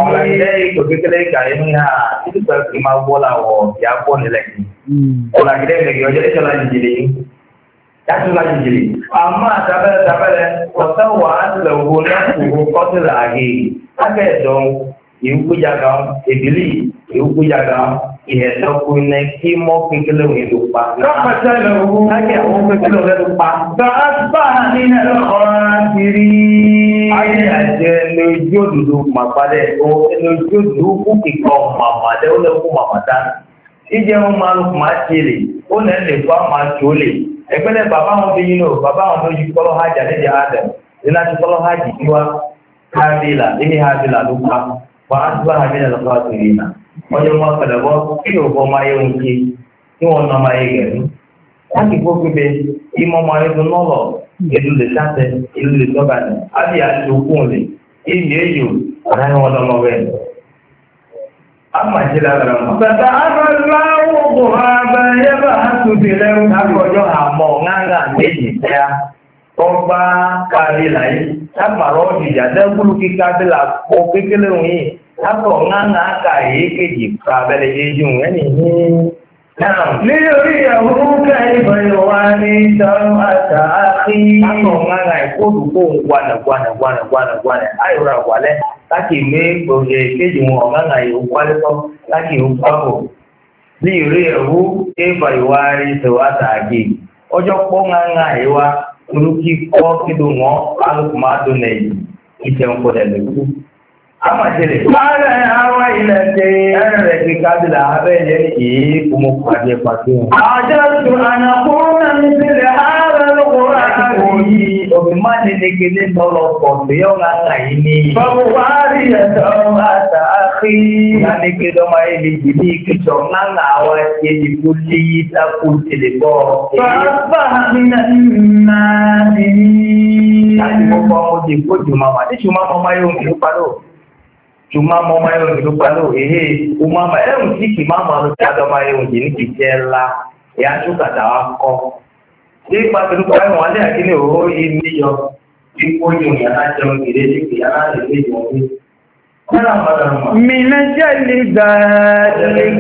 Amma tabele وطوعت له نفسه قتل أخيه. Akedo ìwúkújaga ìbílí ìwúkújaga ìhẹ̀sọ́kùnrin kí mọ́ kékeré òun ìlú pa. Lọ́pàtàlẹ̀ òun láti àwọn kékeré òun lẹ́nu pa. Bàbá nínú ọ̀rọ̀ kiri. Ayé àjẹ́ lójú òdòdó màpadẹ́ o lójú òdòdó kú kíkọ́ màmàdẹ́ ó lẹ́kú màmàdá. Ìjẹ́ wọn máa ń máa tiẹ̀lé ó lẹ́ lè fọ́ máa tó lè. Ẹgbẹ́lẹ̀ bàbá wọn fi yín lò bàbá wọn tó yí kọ́lọ́ hajj àlejò àdẹ̀ ìlànà kọ́lọ́ hajj tiwa kábílà ilé hábílà ló pa. وأصبح من الخاسرين. Ọjọ́ máa padà bọ́ kí o bọ́ máa yẹ ohun ṣe kí wọ́n náà máa yẹ gẹ̀ẹ́nu. Láti kó pípé ìmọ̀ máa yẹ fún nọ́ọ̀lọ̀ ìlú lè sáṣẹ ìlú lè tọ́ka ní. Ábí àti òkun lè ìlú èyí ọ̀rá ni wọ́n lọ́mọ bẹ́ẹ̀. A máa ṣe lára mọ́. Bàbá Abáláwo kò wá bá yẹ bá a tún ti lẹ́rú. Lákọjọ́ àmọ́ ńláńlá méjì tẹ́ ọgbà kábílà yìí lápàrọ̀ ìjà dẹ́gbùrú kí kábílà kó kékeré òun yìí lápọ̀ ńláńlá ká èyí kejì kábẹ́lẹ̀ yéjú ẹni yìí. Nítorí ìyàwó kẹ́yìnbọn ìwà ní ìṣàrùn àtàkì. Lápọ̀ ńláńlá ìkóòdù kó ń gbànà ayọ̀rọ̀ àwàlẹ́ láti gbé òye kejì wọn ọ̀gáńgá yìí wálé tán láti ìhùpákò. Nítorí ìyàwó kẹ́yìnbọn ìwà ní ìṣàrùn àtàkì. Ọjọ́ pọ́ ńláńlá ìwà olùkí kọ́ kíló wọn alùpùpù lẹ́yìn ìjẹun kò dẹ̀ lẹ́kú. A máa ṣẹlẹ̀. Báyọ̀ àwọn ilẹ̀ ṣe ẹ̀rẹ̀ ti kábílà abẹ́yẹ èyí kò mọ̀ pàdé pàtó. Àjọ tó ànàkúrò náà ní sílẹ̀ ààrẹ lóko láti Omi máa ní negele lọ́lọ́pọ̀ pé ọ̀gá àyí ní. Fọwọ́wárí ẹ̀dọ́ àtàkì. Lánìkéde ọmọ ilé ìdílé ìkíjọ ńláńlá àwọn ẹ̀ṣẹ̀ ìdìbò lé dákú tèlè bọ́. Bàbá mi náà ní. Láti mọ́ fọ́ ọmọdé kó jùmọ̀mà. Ní jùmọ̀mà ọmọ yóò ní pálọ̀. Jùmọ̀mà ọmọ yóò ní pálọ̀. Èhé, ọmọọmọ ẹ̀rùn tí kì máa máa lọ sí àdọ́mọ yóò ní kì í jẹ́ ńlá. Ìyá tó kàtà wá kọ́. Ní pàtàkì pàtàkì wọn lé àkíní òwò yìí níyọ. Ipò yóò yàrá jẹun ìrètí yàrá lè lé ìwọ̀n من جل ذلك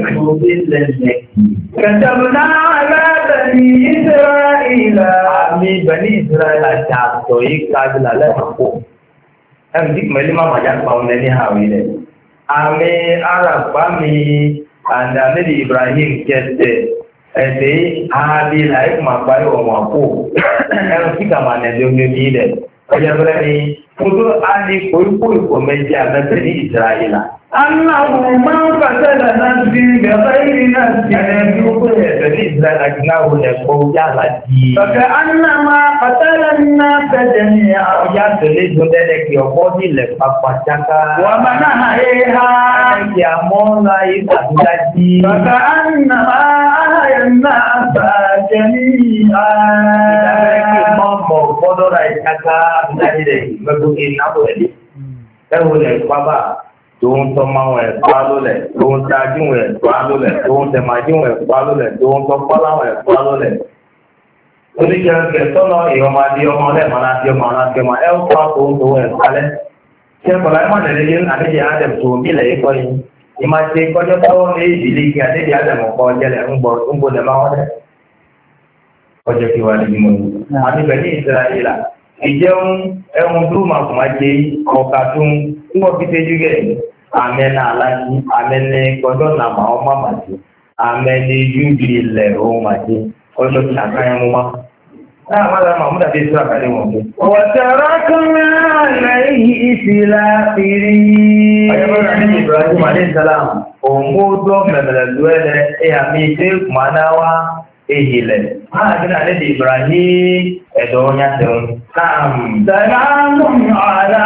كتبنا على بني إسرائيل àmì bẹ̀ní ìsìnrẹ́lá jàtọ̀ yìí kájúlá lẹ́sàkó ẹ̀mí tí kìmọ̀lé máa máa jápa ọ̀nà ní àwí rẹ̀ àmì aràgbá mi àdàmẹ́lì Ibrahim kẹsẹ̀ ẹ̀sẹ̀ àbílà ìkùnmọ̀ àpárí ọmọ àpò ẹ̀rùn tí kà máa nẹ̀lẹ́ omi omi rẹ̀ ọjọ́ bẹ́rẹ̀ ni Kudu ali koyiko méjì àbẹ́bẹ̀ ní Ìsìráyìlá. Aláwọ̀ máa ń fàtẹ́lẹ̀ náà sí ìgbẹ̀fẹ́ ìrìn náà sí. Ẹni tí ó kó ẹ̀fẹ̀ ní Ìsìráyìlá kí náà wọlé ẹ̀kọ́ yá láti. Bàbá Anna máa fàtẹ́lẹ̀ náà fẹ́jẹ̀ ní àwọn. Ọjà tẹ̀lé ìjọdẹ́lẹ̀ kí ọkọ́ nílẹ̀ pápá jáká. Wà bá náà yé ha. Ẹ̀kì àmọ́ ńlá ìgbàdúrà jí. Bàbá Anna máa yẹ náà bàjẹ́ ní ìhà. Ìdábẹ́rẹ́ kí mọ́ gbọ́dọ̀ ra ìjáká ìdájílẹ̀ ìgbẹ́gbẹ́ ìnáwó ẹ̀ ẹ̀wọ̀ lẹ̀ pápá tó ń tọ́ máa wọ̀ ẹ̀pá lólẹ̀ tó ń tajú wọ̀ ẹ̀pá lólẹ̀ tó ń tẹ̀májú wọ̀ ẹ̀pá lólẹ̀ tó ń tọ́ pọ́lá wọ̀ ẹ̀pá lólẹ̀. Oníkẹ́kẹ́ tọ́lọ ìyọmọ adé ọmọ lẹ́ẹ̀mọ́ náà bí ọmọ náà bí ọmọ ẹ̀ ń pa tó ń tó ẹ̀pá lẹ́. Ṣé kọ̀lá ẹ̀ má lẹ̀ lẹ́yìn àdéjì Adam tó bí lẹ̀ yìí kọ́ yìí? Ìmá ṣe kọjọ́ tó ní ìdílé kí àdéjì Adam kọ́ jẹ́lẹ̀ ń gbọ́ lẹ̀ máa wọ́n dẹ̀. Ọjọ́ kí wà ní mímọ́ yìí. Àti bẹ̀rẹ̀ Ìsìráyìlá. Ìjẹun ẹ̀hún tó máa kùn máa jẹ ọ̀kà tó ń wọ́n fi ṣe jùgẹ̀ àmẹ́nà aláṣí àmẹ́nà gbọ́dọ̀ nà máa ọmọ màṣí àmẹ́nà yúbi ilẹ̀ ohun màṣí ọjọ́ tí àkáyẹ mú wá. Náà wọ́n lọ máa mú dàbí ìṣúra kálẹ̀ wọn pé. Ọ̀tẹ̀rọ̀ kan náà lẹ́yìn ìfìlà fìrí. Ọjọ́ ní Ibrahim Alayhisalam, òun ó dọ́ mẹ̀mẹ̀lẹ̀ lúẹ́lẹ̀ ẹ̀yàmí ìṣe kùmánáwá ehilẹ̀. Máa gbé náà lédè Ibrahim ẹ̀dọ̀ ọ̀nyá tẹ̀wọ̀n. Sàlámù àlá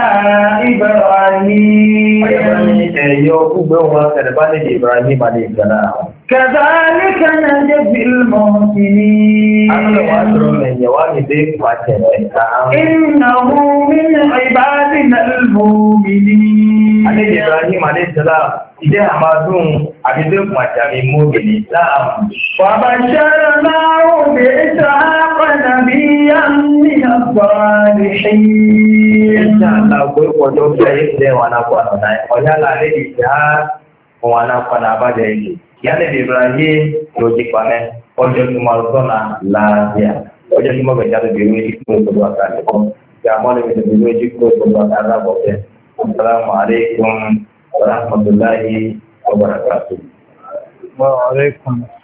Ibrahim. Ẹ̀yọ gbogbo wọn tẹ̀lẹ̀ bá lédè Ibrahim Alayhisalam. Kàzálíkà náà jẹ́ fílmọ̀ sí ní. Akọ̀lọ̀wà sọ̀rọ̀ ẹ̀yẹ̀ wá ní dé pàṣẹ ẹ̀ta. Innahu min ibadina al-mu'minin. Àlédè Ibrahim Alayhisalam, ìdé àmàdùn àbídẹ́kùn àjàmì mọ́bìnì láàmù. وبشرناه بإسحاق نبيا من الصالحين. إن شاء الله أقول قدوم جايب ده وانا قانا ناي. وجعل عليه إسحاق وانا قانا بجايب. يعني إبراهيم يوجي قانا. Ọjọ́ tí mo sọ náà láàbíà. Ọjọ́ tí mo bẹ̀rẹ̀ jáde bí wọ́n ti kó gbogbo àkàlẹ̀ kan. Bí a mọ́lẹ̀ bí wọ́n ti kó gbogbo àkàlẹ̀ àbọ̀fẹ́. Assalamu alaikum wa rahmatullahi wa barakatuh. Wa alaikum.